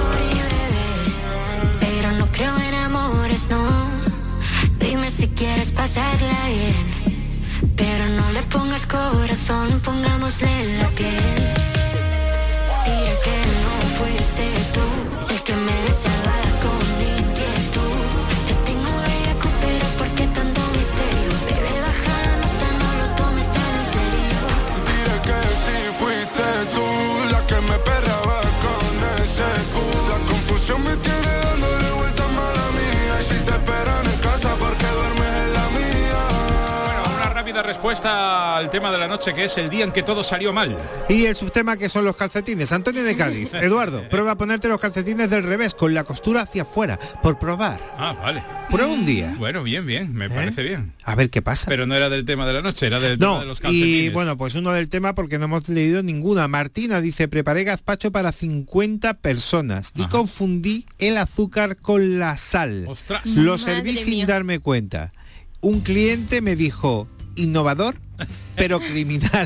bebé. Pero no creo en amores, no. Dime si quieres pasarla bien, pero no le pongas corazón, pongámosle la piel. Diré que no fuiste tú el que me besaba con inquietud. Te tengo bellaco, pero ¿por qué tanto misterio? Bebé, baja la nota, no lo tomes tan en serio. Diré que sí fuiste tú la que me perraba con ese culo. La confusión me tiene dándole vueltas mala mía. Y si te esperan en casa, porque duermes en la mía. Bueno, una rápida respuesta al tema de la noche, que es el día en que todo salió mal. Y el subtema, que son los calcetines. Antonio de Cádiz. Eduardo, prueba a ponerte los calcetines del revés, con la costura hacia afuera, por probar. Ah, vale. Prueba un día. Bueno, bien, me parece bien. A ver qué pasa. Pero no era del tema de la noche, era del tema de los calcetines. Y bueno, pues uno del tema, porque no hemos leído ninguna. Martina dice, preparé gazpacho para 50 personas y confundí el azúcar con la sal. ¡Ostras! Lo serví sin darme cuenta. Un cliente me dijo, innovador, pero criminal.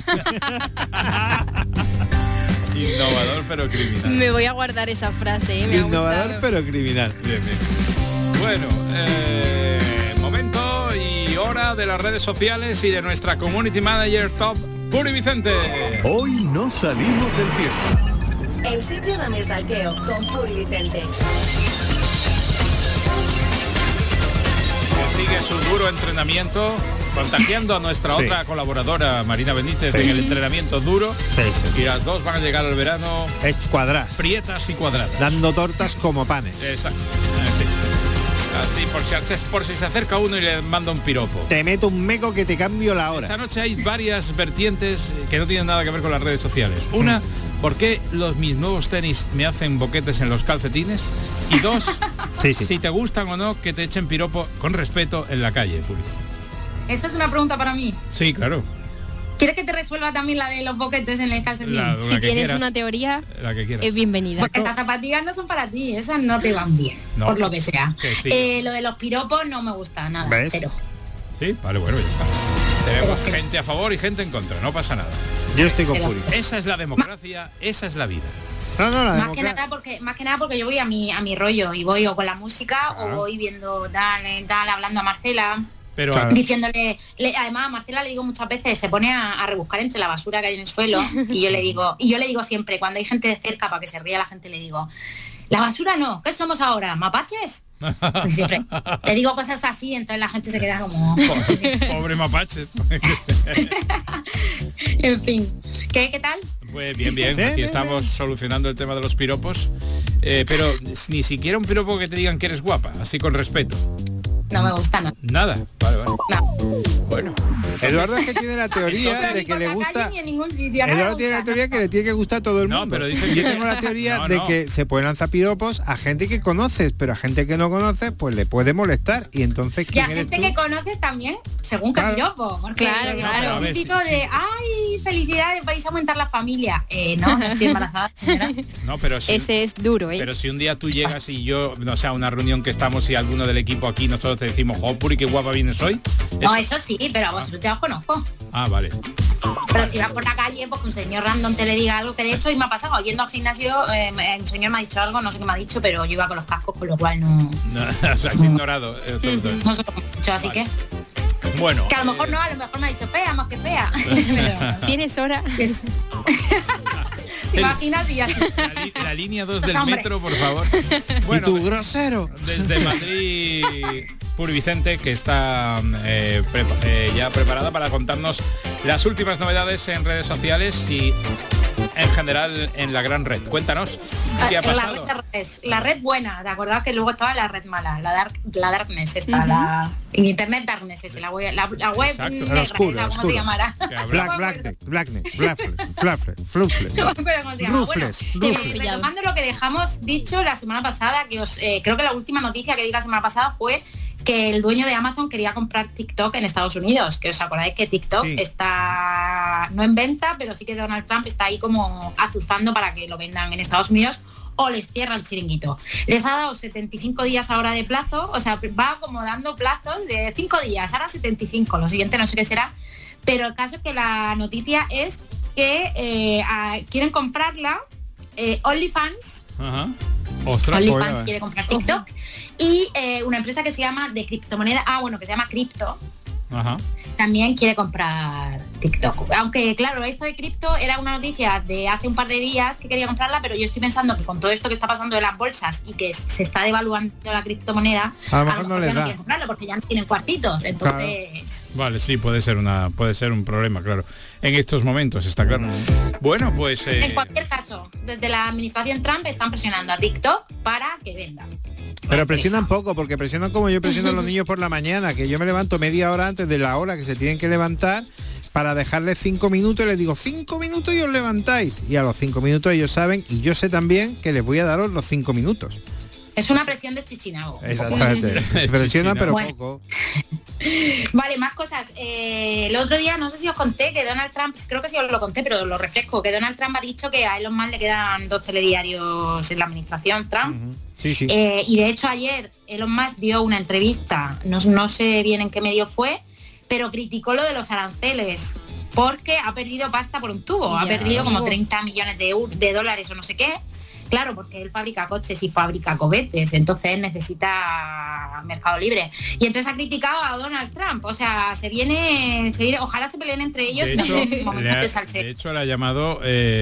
Innovador pero criminal. Me voy a guardar esa frase, me Innovador pero criminal. Bien. Bueno, momento y hora de las redes sociales y de nuestra Community Manager Top, Puri Vicente. Hoy no salimos del Fiesta. El sitio de stalkeo con Puri Vicente. Sigue su duro entrenamiento, contagiando a nuestra otra colaboradora, Marina Benítez, en el entrenamiento duro. Sí. Y las dos van a llegar al verano cuadradas, prietas y cuadradas, dando tortas como panes. Exacto. Así, por si se acerca uno y le manda un piropo. Te meto un meco que te cambio la hora. Esta noche hay varias vertientes que no tienen nada que ver con las redes sociales. Una, ¿por qué mis nuevos tenis me hacen boquetes en los calcetines? Y dos, si te gustan o no que te echen piropo con respeto en la calle, Puri. ¿Esta es una pregunta para mí? Sí, claro. ¿Quieres que te resuelva también la de los boquetes en el calcetín? Si tienes una teoría, la que quieras. Es bienvenida. Porque esas zapatillas no son para ti, esas no te van bien, por lo que sea. Sí. Lo de los piropos no me gusta nada. ¿Ves? Pero... Sí, vale, bueno, ya está. Tenemos gente a favor y gente en contra, no pasa nada. Yo estoy con Puri. Esa es la democracia, esa es la vida. Más que nada porque yo voy a mi rollo y voy o con la música o voy viendo tal, hablando a Marcela. Pero diciéndole, además a Marcela le digo muchas veces, se pone a rebuscar entre la basura que hay en el suelo y yo le digo siempre, cuando hay gente de cerca para que se ría la gente, le digo, la basura no, ¿qué somos ahora? ¿Mapaches? Siempre te digo cosas así, entonces la gente se queda como pobre mapaches. En fin, ¿qué tal? Pues bien, aquí estamos solucionando el tema de los piropos, pero ni siquiera un piropo que te digan que eres guapa, así con respeto. No me gusta nada. Vale. No. Bueno. Eduardo es que tiene la teoría de que le gusta. Eduardo tiene la teoría que le tiene que gustar a todo el mundo. No, pero dice yo tengo la teoría de que se pueden lanzar piropos a gente que conoces, pero a gente que no conoces, pues le puede molestar. Y entonces y a gente que conoces también, según qué piropo. Porque claro. Es típico de ay, felicidades, vais a aumentar la familia. No estoy embarazada. No, pero sí. Ese es duro, Pero si un día tú llegas y yo, no sé, a una reunión que estamos y alguno del equipo aquí, nosotros te decimos, oh, Puri, qué guapa vienes hoy. No, eso sí, pero a vosotros ya os conozco. Ah, vale. Pero si vas por la calle, pues que un señor random te le diga algo, que de hecho hoy me ha pasado, yendo al gimnasio, un señor me ha dicho algo, no sé qué me ha dicho, pero yo iba con los cascos, con lo cual no... O sea, has ignorado. No sé lo que me ha dicho, así que... Bueno. Que a lo mejor no, a lo mejor me ha dicho fea, más que fea. Pero, ¿tienes hora? ¿Te imaginas? Y ya... la línea 2 del metro, por favor. Bueno, ¿y tu grosero? Desde Madrid, Puri Vicente, que está ya preparada para contarnos las últimas novedades en redes sociales y en general en la gran red. Cuéntanos, ¿qué ha pasado? La red buena, ¿te acordás que luego estaba la red mala? La Darkness, está en Internet Darkness, es la web negra, oscura, ¿cómo se llamará? Blacknet, Flufles. No, pero ¿cómo se llama? Bueno, retomando lo que dejamos dicho la semana pasada, que creo que la última noticia que di la semana pasada fue que el dueño de Amazon quería comprar TikTok en Estados Unidos, que os acordáis que TikTok está no en venta, pero sí que Donald Trump está ahí como azuzando para que lo vendan en Estados Unidos o les cierra el chiringuito. Les ha dado 75 días ahora de plazo, o sea, va como dando plazos de 5 días, ahora 75, lo siguiente no sé qué será, pero el caso es que la noticia es que quieren comprarla, OnlyFans. Ajá. OnlyFans quiere comprar TikTok y una empresa que se llama de criptomoneda, que se llama Crypto, también quiere comprar TikTok. Aunque claro, esto de cripto era una noticia de hace un par de días que quería comprarla, pero yo estoy pensando que con todo esto que está pasando de las bolsas y que se está devaluando la criptomoneda, a lo mejor no ya no quieren comprarlo porque ya no tienen cuartitos, entonces... Claro. Vale, sí, puede ser un problema, claro. En estos momentos, está claro. Bueno, pues... En cualquier caso, desde la administración Trump están presionando a TikTok para que vendan. Pero presionan poco, porque presionan como yo presiono a los niños por la mañana, que yo me levanto media hora antes de la hora que se tienen que levantar para dejarles 5 minutos y les digo 5 minutos y os levantáis. Y a los 5 minutos ellos saben, y yo sé también que les voy a daros los 5 minutos. Es una presión de chichinabo. Exactamente. Se presiona, pero poco. Vale, más cosas. El otro día, no sé si os conté que Donald Trump, creo que sí os lo conté, pero lo refresco, que Donald Trump ha dicho que a Elon Musk le quedan 2 telediarios en la administración Trump. Sí. Y de hecho ayer Elon Musk dio una entrevista, no sé bien en qué medio fue, pero criticó lo de los aranceles, porque ha perdido pasta por un tubo, ha perdido como 30 millones de dólares o no sé qué. Claro, porque él fabrica coches y fabrica cohetes, entonces necesita mercado libre. Y entonces ha criticado a Donald Trump. O sea, se viene ojalá se peleen entre ellos. De hecho, le ha llamado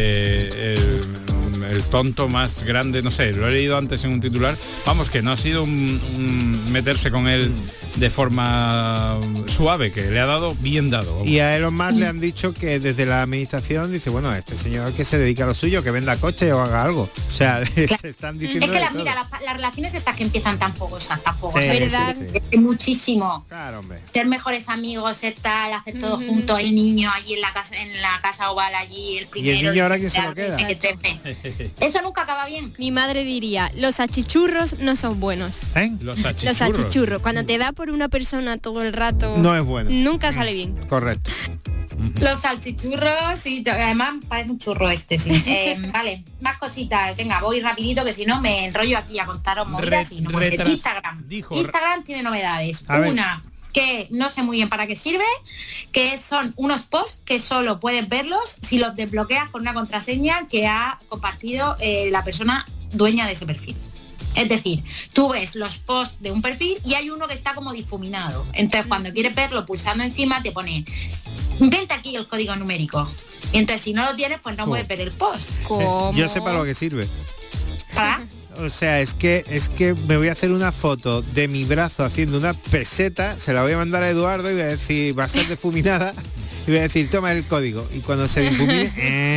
el tonto más grande, no sé, lo he leído antes en un titular. Vamos, que no ha sido un meterse con él de forma suave, que le ha dado bien dado. Y a Elon Musk le han dicho que desde la administración dice, bueno, este señor que se dedica a lo suyo, que venda coche o haga algo. O sea, se están diciendo. Es que de todo. mira, las relaciones estas que empiezan tan fogosas, Sí, ¿verdad? sí, sí. Es muchísimo. Claro, hombre. Ser mejores amigos, ser tal, hacer todo junto, el niño allí en la casa oval allí, el primero. ¿Y el niño ahora quién se lo queda? Eso nunca acaba bien. Mi madre diría, los achichurros no son buenos. Los Los achichurros. Cuando te da por una persona todo el rato, No es bueno. nunca sale bien. Correcto. Los salchichurros y además parece un churro este, sí. Vale, más cositas. Venga, voy rapidito que si no me enrollo aquí a contaros movidas y no puede ser. Instagram. Instagram tiene novedades. Una que no sé muy bien para qué sirve, que son unos posts que solo puedes verlos si los desbloqueas con una contraseña que ha compartido la persona dueña de ese perfil. Es decir, tú ves los posts de un perfil y hay uno que está como difuminado. Entonces, cuando quieres verlo pulsando encima, te pone, vente aquí el código numérico. Y entonces, si no lo tienes, pues no puedes ver el post. Yo sé para lo que sirve. ¿Para? O sea, es que me voy a hacer una foto de mi brazo haciendo una peseta, se la voy a mandar a Eduardo y voy a decir, va a ser difuminada, y voy a decir, toma el código. Y cuando se difumine,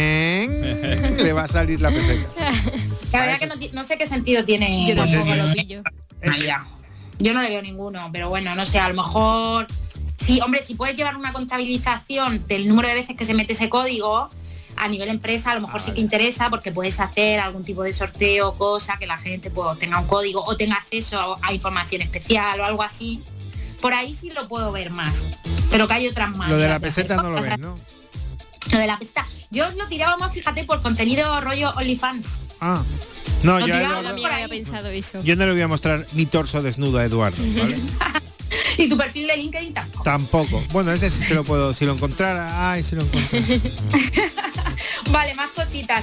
le va a salir la peseta. La verdad que no sé qué sentido tiene. Yo Pues tampoco es- lo pillo. Yo no le veo ninguno, pero bueno, no sé, a lo mejor. Sí, hombre, si puedes llevar una contabilización del número de veces que se mete ese código, a nivel empresa a lo mejor sí que interesa, porque puedes hacer algún tipo de sorteo, cosa que la gente pues, tenga un código o tenga acceso a información especial o algo así. Por ahí sí lo puedo ver más, pero que hay otras más. Lo de la peseta no lo ves, ¿no? Lo de la peseta. Yo lo tiraba más, fíjate, por contenido rollo OnlyFans. Ah. No, Lo yo, tiraba a Eduardo- más por ahí. había pensado eso. yo no le voy a mostrar mi torso desnudo a Eduardo, ¿vale? Y tu perfil de LinkedIn tampoco. Tampoco. Bueno, ese sí se lo puedo, si lo encontrara, si lo encontrara. Vale, más cositas.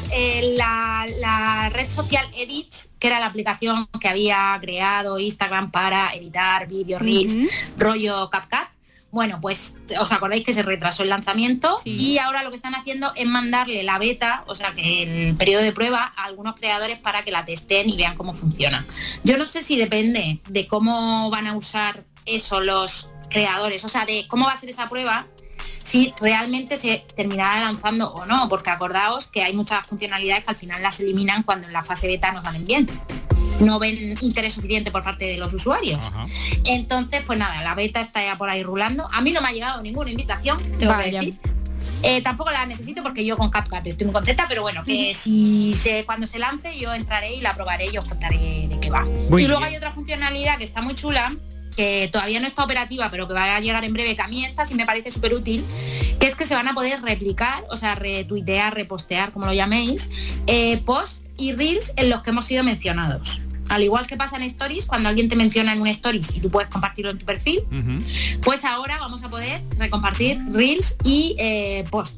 La red social Edits, que era la aplicación que había creado Instagram para editar vídeos, reels, rollo CapCut. Bueno, pues os acordáis que se retrasó el lanzamiento y ahora lo que están haciendo es mandarle la beta, o sea que el periodo de prueba, a algunos creadores para que la testen y vean cómo funciona. Yo no sé si depende de cómo van a usar eso los creadores, o sea, de cómo va a ser esa prueba, si realmente se terminará lanzando o no, porque acordaos que hay muchas funcionalidades que al final las eliminan cuando en la fase beta no salen bien. No ven interés suficiente por parte de los usuarios. Entonces, pues nada, la beta está ya por ahí rulando. A mí no me ha llegado ninguna invitación, tengo que decir. Tampoco la necesito porque yo con CapCut estoy muy contenta, pero bueno, que cuando se lance yo entraré y la probaré y os contaré de qué va. Muy y luego bien. hay otra funcionalidad que está muy chula, que todavía no está operativa, pero que va a llegar en breve, que a mí esta sí me parece súper útil, que es que se van a poder replicar, o sea, retuitear, repostear, como lo llaméis, posts y reels en los que hemos sido mencionados. Al igual que pasa en Stories, cuando alguien te menciona en un Stories y tú puedes compartirlo en tu perfil, pues ahora vamos a poder recompartir reels y posts.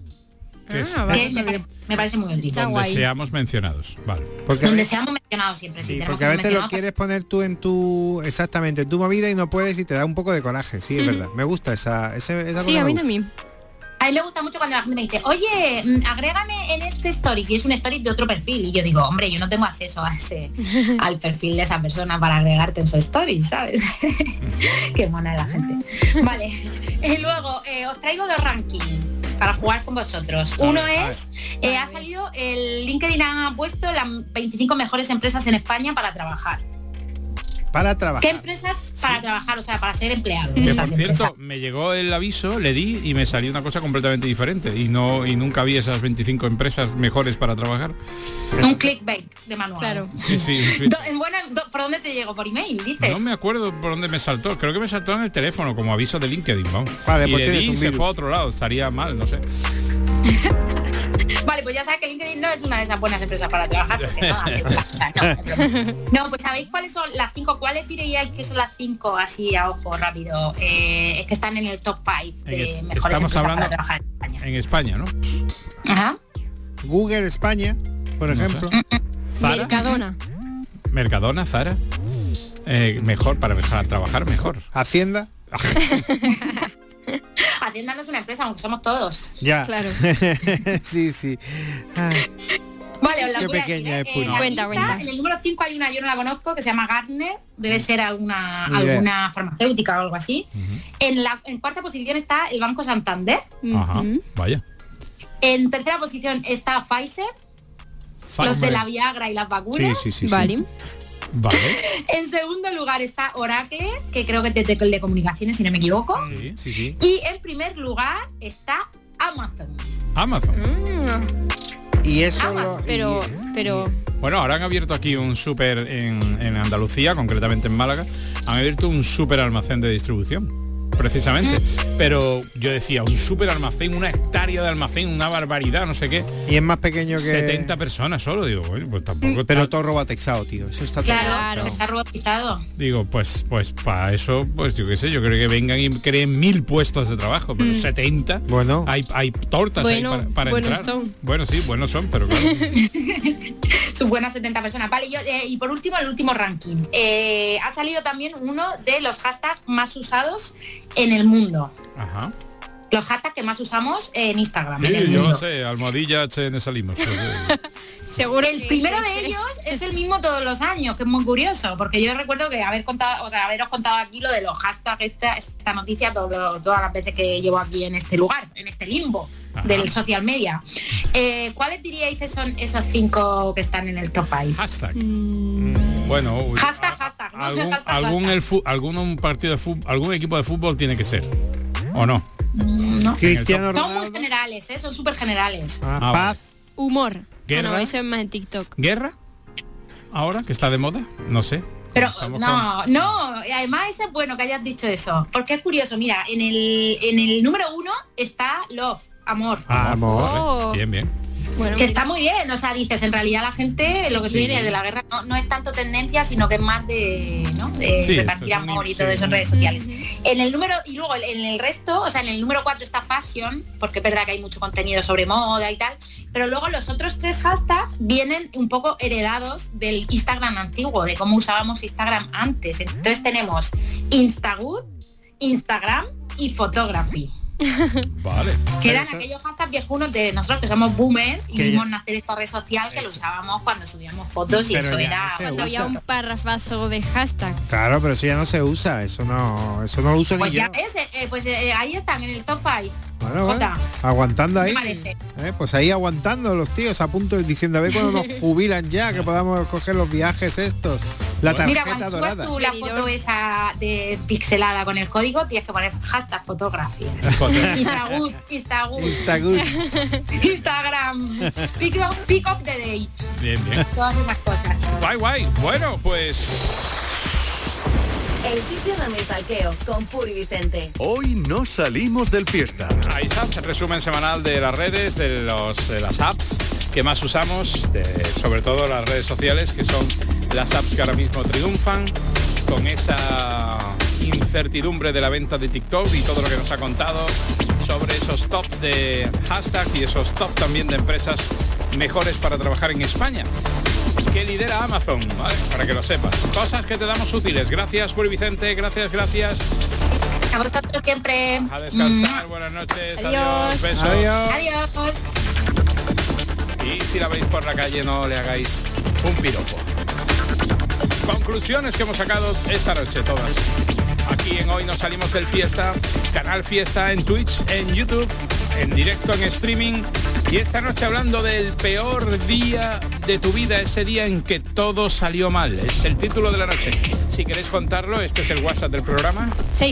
Que me parece muy útil. Donde seamos mencionados. Vale. Donde seamos mencionados siempre. Sí, tenemos porque a que ser veces lo mencionados. quieres poner tú en tu movida y no puedes y te da un poco de coraje. Sí, es verdad. Me gusta esa cosa. Sí, a me mí gusta. también. A mí me gusta mucho cuando la gente me dice, oye, agrégame en este stories, y es un story de otro perfil, y yo digo, hombre, yo no tengo acceso al perfil de esa persona para agregarte en su story, ¿sabes? Qué mona es la gente. Vale, y luego os traigo dos rankings para jugar con vosotros. Uno es, ha salido, el LinkedIn ha puesto las 25 mejores empresas en España para trabajar. Para trabajar. ¿Qué empresas para trabajar? O sea, para ser empleado. Que esas por cierto, empresas. me llegó el aviso, le di y me salió una cosa completamente diferente y nunca vi esas 25 empresas mejores para trabajar. Un clickbait de manual. Claro. Sí, sí. ¿Por dónde te llegó? ¿Por email, dices? No me acuerdo por dónde me saltó. Creo que me saltó en el teléfono como aviso de LinkedIn, vamos. Vale, y pues le tienes di un y se virus. fue a otro lado. Estaría mal, no sé. Vale, pues ya sabes que LinkedIn no es una de esas buenas empresas para trabajar, porque no hace falta, no, es broma. No, pues ¿sabéis cuáles son las 5? ¿Cuáles diríais que son las 5 así a ojo rápido? Es que están en el top 5 de mejores Estamos empresas para hablando trabajar en España. en España, ¿no? Ajá. Google España, por No ejemplo. Zara. Mercadona. Mercadona, Zara. Mejor, para trabajar mejor. Hacienda. Hacienda no es una empresa, aunque somos todos. Ya. Claro. Sí, sí. Ay. Vale, os la Qué voy a pequeña decir, es Puri. en la Cuenta, lista, cuenta. En el número 5 hay una, yo no la conozco, que se llama Gartner, debe ser alguna Ni idea. farmacéutica o algo así. En cuarta posición está el Banco Santander. Ajá, vaya. En tercera posición está Pfizer, los de la Viagra y las vacunas. Sí. Vale. Vale. En segundo lugar está Oracle, que creo que es de telecomunicaciones, si no me equivoco. Sí. Y en primer lugar está Amazon. Amazon. Y eso Pero Bueno, ahora han abierto aquí un súper en Andalucía, concretamente en Málaga. Han abierto un súper almacén de distribución, precisamente. Pero yo decía, un súper almacén, una hectárea de almacén, una barbaridad, no sé qué. Y es más pequeño que 70 personas solo, digo, bueno, pues tampoco pero está- todo robotizado, tío. Eso está todo Claro, está robotizado. Digo, pues para eso, pues yo qué sé, yo creo que vengan y creen 1000 puestos de trabajo, pero 70, bueno, hay tortas Bueno, ahí para buenos entrar. son. Bueno, sí, buenos son, pero claro. Sus buenas 70 personas. Vale, y por último, el último ranking. Ha salido también uno de los hashtags más usados en el mundo. Ajá. Los hashtags que más usamos en Instagram. en Sí, el yo mundo. lo sé, almohadilla HN salimos. seguro El que primero es de ese. ellos es el mismo todos los años, que es muy curioso, porque yo recuerdo que haberos contado aquí lo de los hashtags, esta noticia todas las veces que llevo aquí en este lugar, en este limbo del social media. ¿Cuáles diríais que son esos 5 que están en el top 5? Hashtag. Bueno, Hashtag, ¿no? algún partido de fútbol, algún equipo de fútbol tiene que ser, ¿o no? No. Cristiano Son muy Ronaldo. generales, son súper generales. Paz. Humor. ¿Guerra? No, eso es más en TikTok. ¿Guerra? ¿Ahora que está de moda? No sé. Pero Estamos no, y además es bueno que hayas dicho eso, porque es curioso, mira, en el número 1 está Love, amor. Amor. Oh. Bien. Bueno, Que mira. está muy bien, o sea, dices, en realidad la gente, lo que tú dices de la guerra no es tanto tendencia, sino que es más de Sí, repartir esto es amor y sí. todo eso en redes sociales. En el número, y luego en el resto, o sea, en el número 4 está fashion, porque es verdad que hay mucho contenido sobre moda y tal, pero luego los otros 3 hashtags vienen un poco heredados del Instagram antiguo, de cómo usábamos Instagram antes. Entonces tenemos Instagood, Instagram y Photography. Vale. Que eran aquellos hashtags viejunos de nosotros que somos boomer y Que vimos nacer esta red social que lo usábamos cuando subíamos fotos y Pero eso ya era no se cuando Había un parrafazo de hashtags. Claro, pero eso ya no se usa. Eso no lo uso pues ni ya yo. ves, ahí están en el top 5. Bueno, Jota, aguantando ¿qué ahí. te parece? Pues ahí aguantando los tíos a punto de diciendo a ver cuando nos jubilan ya, que podamos coger los viajes estos, la Mira, tarjeta cuando subas dorada. tú la foto esa de pixelada con el código, tienes que poner hashtag fotografías. Instagood, Instagood. Instagram, pick up the day, Bien. todas esas cosas. Guay. Bueno, pues El sitio donde salqueo con Puri Vicente. Hoy no salimos del fiesta. ahí está el resumen semanal de las redes, de las apps que más usamos, sobre todo las redes sociales, que son las apps que ahora mismo triunfan, con esa incertidumbre de la venta de TikTok y todo lo que nos ha contado sobre esos top de hashtag y esos top también de empresas mejores para trabajar en España, que lidera Amazon, ¿vale? Para que lo sepas. Cosas que te damos útiles. Gracias, Puri Vicente. Gracias. A vosotros siempre. A descansar. Buenas noches. Adiós. Besos. Adiós. Y si la veis por la calle, no le hagáis un piropo. Conclusiones que hemos sacado esta noche todas. Aquí en Hoy Nos Salimos del Fiesta, canal Fiesta en Twitch, en YouTube, en directo, en streaming. Y esta noche hablando del peor día de tu vida, ese día en que todo salió mal. Es el título de la noche. Si queréis contarlo, este es el WhatsApp del programa.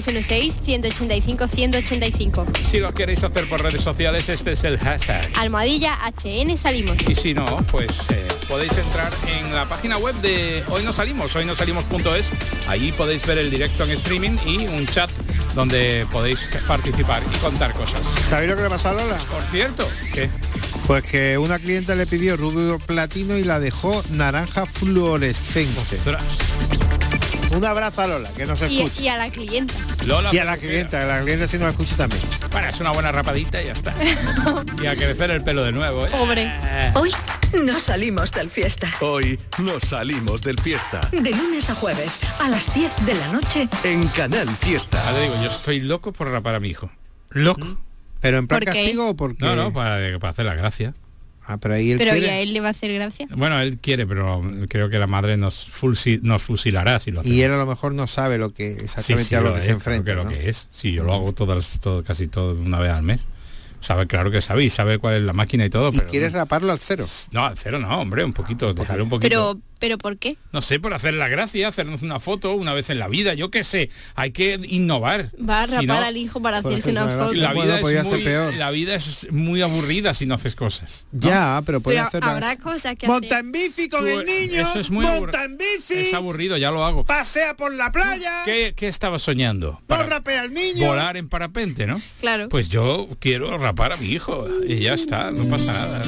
616-185-185. Si lo queréis hacer por redes sociales, este es el hashtag. Almohadilla HN salimos. Y si no, pues podéis entrar en la página web de Hoy Nos Salimos, hoynosalimos.es. Allí podéis ver el directo en streaming y un chat donde podéis participar y contar cosas. ¿Sabéis lo que le pasó a Lola? Por cierto, ¿qué? Pues que una clienta le pidió rubio platino y la dejó naranja fluorescente. Un abrazo a Lola, que nos escucha. Y a la clienta. Lola, Y a la clienta si nos escucha también. Bueno, es una buena rapadita y ya está. Y a crecer el pelo de nuevo, ¿eh? Pobre. Hoy no salimos del fiesta. Hoy no salimos del fiesta. De lunes a jueves, a las 10 de la noche. En Canal Fiesta. Ya te digo, yo estoy loco por rapar a mi hijo. Loco. ¿Pero en plan ¿Por qué? castigo o porque...? No, para hacer la gracia. pero ahí él Pero quiere. ¿y a él le va a hacer gracia? Bueno, él quiere, pero creo que la madre nos fusilará si lo hace. Y él a lo mejor no sabe lo que exactamente a lo que se enfrenta, claro ¿no? que es. Si yo lo hago casi todo una vez al mes. Sabe, claro que sabe, y sabe cuál es la máquina y todo. ¿Y pero quieres raparlo al cero? No, al cero no, hombre, un poquito, dejarle un poquito. ¿Pero por qué? No sé, por hacer la gracia, hacernos una foto una vez en la vida, yo qué sé, hay que innovar. Va a rapar Si no, al hijo para hacerse una foto. La vida es muy aburrida si no haces cosas, ¿no? Ya, pero puede hacer. Habrá cosas que monta en bici con el niño, eso es muy monta en bici. Es aburrido, ya lo hago. Pasea por la playa. ¿Qué estaba soñando? No rapea al niño. Volar en parapente, ¿no? Claro. Pues yo quiero rapar a mi hijo y ya está, no pasa nada.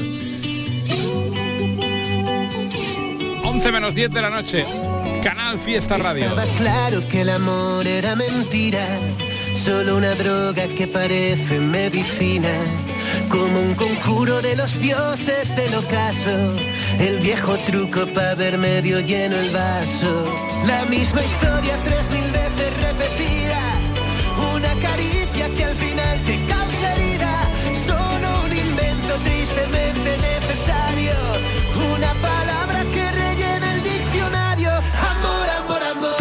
11 menos 10 de la noche, Canal Fiesta Radio. Estaba claro que el amor era mentira, solo una droga que parece medicina, como un conjuro de los dioses del ocaso, el viejo truco para ver medio lleno el vaso. La misma historia 3000 veces repetida, una caricia que al final te causa herida, solo un invento tristemente necesario, una palabra que rellena el diccionario. Amor, amor, amor.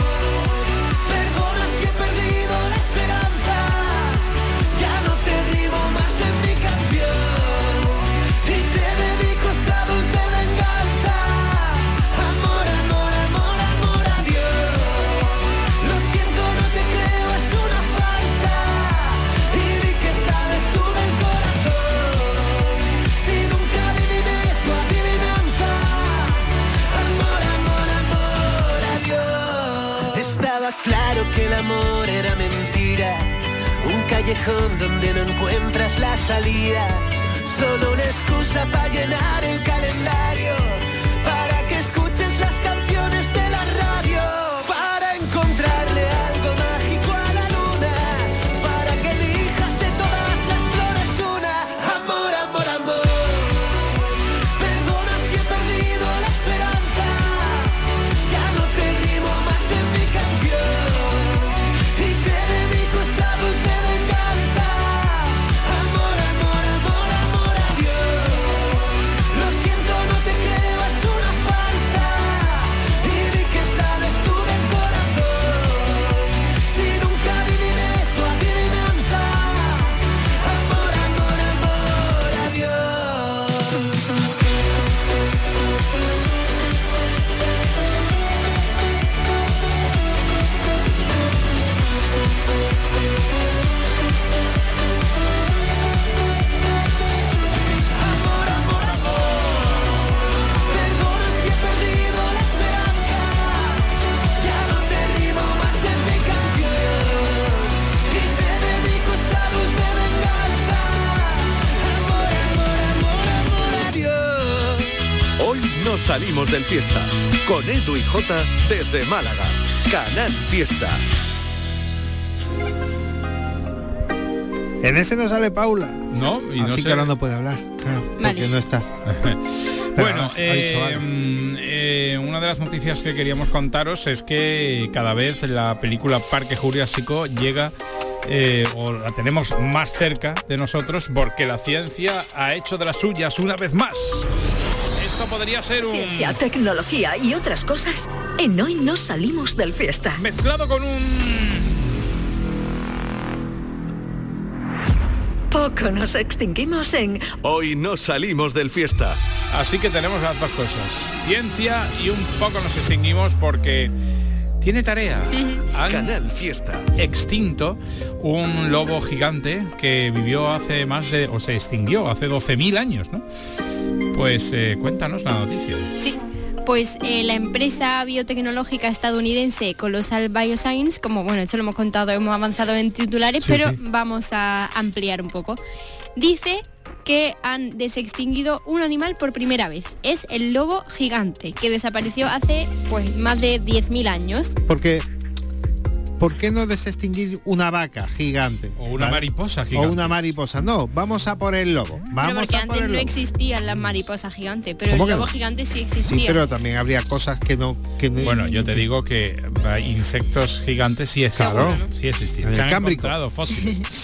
Perdona si he perdido la esperanza, ya no te rimo más en mi canción y te dedico esta dulce venganza. Amor, amor, amor, amor a Dios. Lo siento, no te creo, es una farsa y vi que sabes tú del corazón. Si nunca adiviné tu adivinanza. Amor, amor, amor a Dios. Estaba claro que el amor era mentira, un callejón donde no encuentras la salida, solo una excusa para llenar el calendario, para que escuches las canciones de la radio, para encontrarle algo mágico a la luna, para que elijas de todas las flores una. Amor, amor, amor. Perdona si he perdido la esperanza, ya no te rimo más en mi canción y te dedico esta dulce venganza. Amor, amor, amor, amor a Dios. Lo siento, no te creo, es una farsa y vi que sabes tú del corazón. Si nunca adiviné tu adivinanza. Amor, amor, amor a Dios. Amor, amor, amor. Perdona si he perdido la esperanza, ya no te rimo más en mi canción y te dedico esta dulce venganza. Amor, amor, amor, amor a Dios. Hoy nos salimos del Fiesta con Edu y Jota desde Málaga. Canal Fiesta. En ese no sale Paula. No, y no así sé. que ahora no puede hablar, claro, Vale. porque no está. Bueno, ha dicho vale. una de las noticias que queríamos contaros es que cada vez la película Parque Jurásico llega o la tenemos más cerca de nosotros porque la ciencia ha hecho de las suyas una vez más. Esto podría ser un... Ciencia, tecnología y otras cosas en Hoy no salimos del Fiesta. mezclado con un... Poco nos extinguimos en Hoy nos salimos del Fiesta. Así que tenemos las dos cosas, ciencia y un poco nos extinguimos porque tiene tarea. Han Canal Fiesta. extinto un lobo gigante que vivió hace se extinguió hace 12.000 años, ¿no? Pues cuéntanos la noticia. Sí, pues la empresa biotecnológica estadounidense Colossal Bioscience, como bueno, esto lo hemos contado, hemos avanzado en titulares, Sí, pero sí. vamos a ampliar un poco. Dice que han desextinguido un animal por primera vez. Es el lobo gigante, que desapareció hace pues más de 10.000 años. Porque ¿por qué no desextinguir una vaca gigante? O una ¿vale? mariposa gigante. O una mariposa. No, vamos a por el lobo. Pero Vamos porque a por antes el no lobo. existían las mariposas gigantes, pero el ¿Cómo que lobo no? gigante sí Sí, existía. pero también habría cosas que no... Bueno, yo te digo que insectos gigantes sí existían. Claro. Sí existían. En el Se han Cámbrico. encontrado fósiles.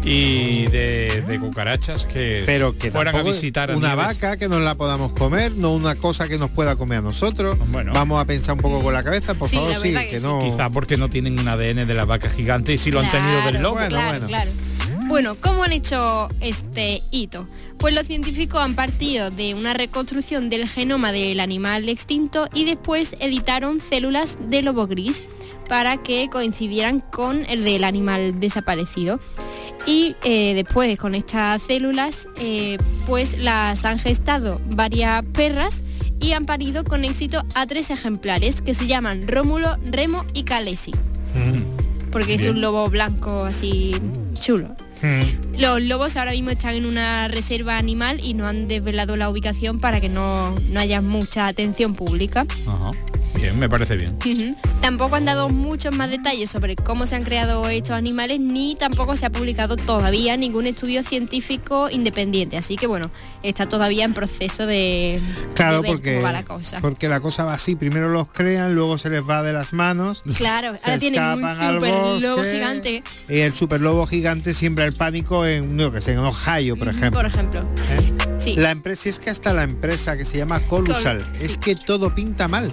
y de cucarachas que, pero que fueran a tampoco visitar a una Nieves. vaca que nos la podamos comer, no una cosa que nos pueda comer a nosotros. Bueno. Vamos a pensar un poco con la cabeza, por Sí, favor, la sí, verdad que sí. no. Quizá porque no tienen un ADN de la vaca gigante y sí lo han tenido del lobo. Claro. Bueno, ¿cómo han hecho este hito? Pues los científicos han partido de una reconstrucción del genoma del animal extinto y después editaron células de lobo gris para que coincidieran con el del animal desaparecido. Y después con estas células pues las han gestado varias perras y han parido con éxito a 3 ejemplares que se llaman Rómulo, Remo y Calesi. Porque es un lobo blanco así chulo. Los lobos ahora mismo están en una reserva animal y no han desvelado la ubicación para que no haya mucha atención pública. Ajá. Bien, me parece bien. Tampoco han dado muchos más detalles sobre cómo se han creado estos animales, ni tampoco se ha publicado todavía ningún estudio científico independiente. Así que bueno, está todavía en proceso de ver cómo va la cosa. Porque la cosa va así, primero los crean, luego se les va de las manos. Claro, ahora tienen un super lobo gigante. Y el super lobo gigante siembra el pánico en Ohio, por ejemplo. Por ejemplo. Sí. La empresa, es que hasta la empresa que se llama Colossal, es que todo pinta mal.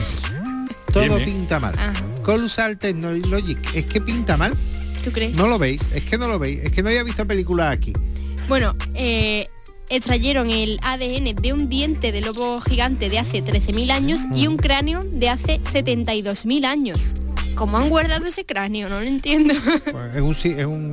Todo pinta mal. Colossal Technologic, es que pinta mal. ¿Tú crees? No lo veis, es que no lo veis, es que no había visto películas aquí. Bueno, extrayeron el ADN de un diente de lobo gigante de hace 13.000 años y un cráneo de hace 72.000 años. ¿Cómo han guardado ese cráneo? No lo entiendo. Pues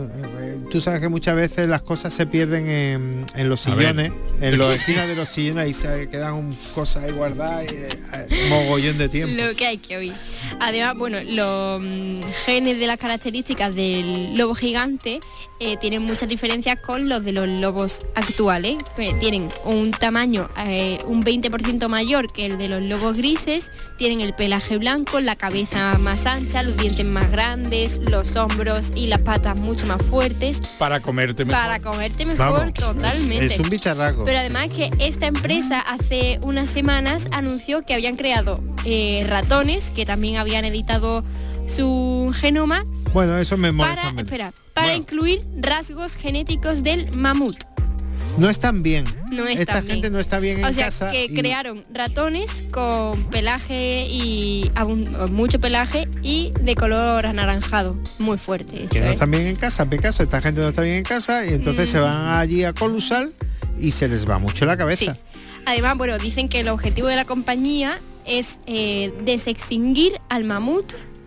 tú sabes que muchas veces las cosas se pierden en los sillones, en las esquinas de los sillones, y se quedan cosas ahí guardadas mogollón de tiempo. Lo que hay que oír. Además, bueno, los genes de las características del lobo gigante tienen muchas diferencias con los de los lobos actuales. Pues tienen un tamaño un 20% mayor que el de los lobos grises, tienen el pelaje blanco, la cabeza más ancha, los dientes más grandes, los hombros y las patas mucho más fuertes. Para comerte mejor. Para comerte mejor, vamos, totalmente. Es un bicharraco. Pero además que esta empresa hace unas semanas anunció que habían creado ratones que también habían editado su genoma. Bueno, eso me molesta. Para incluir rasgos genéticos del mamut. No están bien. Esta gente no está bien en casa. O sea, que crearon ratones con pelaje y mucho pelaje y de color anaranjado, muy fuerte. Que no están bien en casa, Picasso. Esta gente no está bien en casa y entonces se van allí a Colossal y se les va mucho la cabeza. Sí. Además, bueno, dicen que el objetivo de la compañía es desextinguir al mamut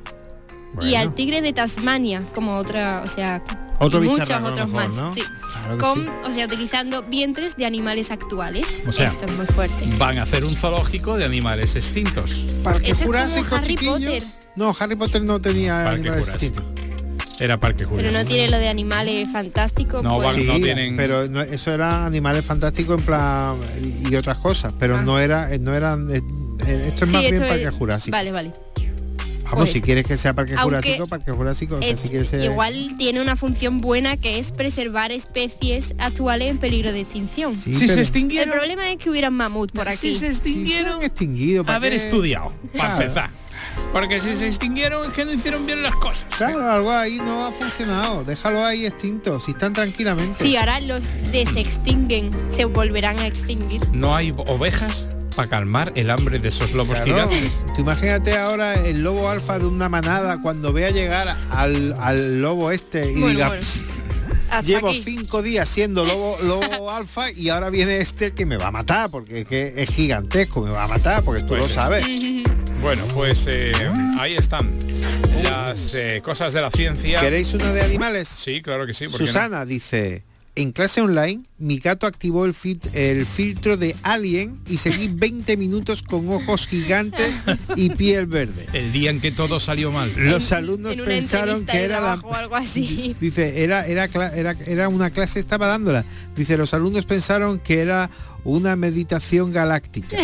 y al tigre de Tasmania, como otra, o sea, otro y muchos otros mejor, más, ¿no? sí. Claro que sí. O sea, utilizando vientres de animales actuales. O sea, esto es muy fuerte. Van a hacer un zoológico de animales extintos. Parque Eso Jurásico, es como Harry chiquillo. Potter. No, Harry Potter no tenía Parque animales Jurásico. extintos. Era Parque Jurásico. Pero no tiene lo de animales fantásticos. No, pues. Sí, no tienen. pero eso era animales fantásticos en plan y otras cosas, pero no eran esto es más bien Parque Jurásico. Vale. Vamos, Pues, si quieres que sea Parque aunque Jurásico, o sea, si quieres ser... igual tiene una función buena, que es preservar especies actuales en peligro de extinción. Sí, si se extinguieron. El problema es que hubieran mamut por aquí. Si se extinguieron. extinguido, Haber estudiado, para empezar. Porque si se extinguieron es que no hicieron bien las cosas. Claro, algo ahí no ha funcionado. Déjalo ahí extinto, si están tranquilamente. Si ahora los desextinguen, se volverán a extinguir. No hay ovejas para calmar el hambre de esos lobos gigantes. Tú imagínate ahora el lobo alfa de una manada cuando vea llegar al lobo este y diga... Llevo 5 días siendo lobo alfa y ahora viene este que me va a matar porque es gigantesco, me va a matar porque tú lo sabes. Bueno, pues ahí están las cosas de la ciencia. ¿Queréis una de animales? Sí, claro que sí. Susana dice: en clase online mi gato activó el filtro de Alien y seguí 20 minutos con ojos gigantes y piel verde. El día en que todo salió mal. Los alumnos pensaron que era o algo así. Dice, era una clase, estaba dándola. Dice, los alumnos pensaron que era una meditación galáctica.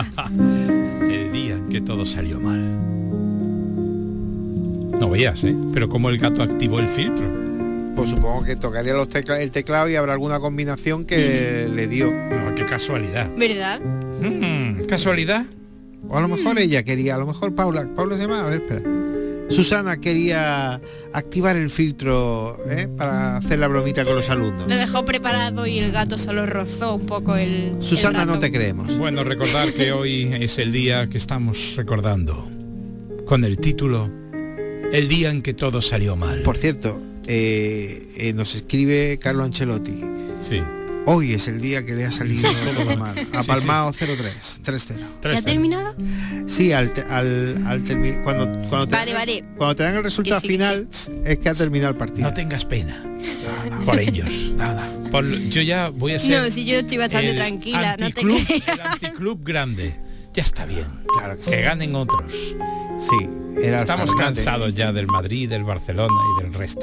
El día en que todo salió mal. No veías, pero como el gato activó el filtro. Pues supongo que tocaría el teclado y habrá alguna combinación que le dio. No, qué casualidad. ¿Verdad? ¿Casualidad? O a lo mejor ella quería, a lo mejor Paula se llama, a ver, espera. Susana quería activar el filtro para hacer la bromita con los alumnos. Lo dejó preparado y el gato solo rozó un poco el... Susana, el no te creemos. Bueno, recordar que hoy es el día que estamos recordando con el título El día en que todo salió mal. Por cierto, nos escribe Carlo Ancelotti. Sí. Hoy es el día que le ha salido todo mal. Ha palmado 0-3, 3-0. ¿Ya ha terminado? Sí, cuando te dan el resultado final es que ha terminado el partido. No tengas pena por ellos. Nada. Yo ya voy a ser... No, si yo estoy bastante tranquila, no te el creas. anticlub grande. Ya está bien. Claro que sí. Que ganen otros. Sí. Estamos cansados ya del Madrid, del Barcelona y del resto.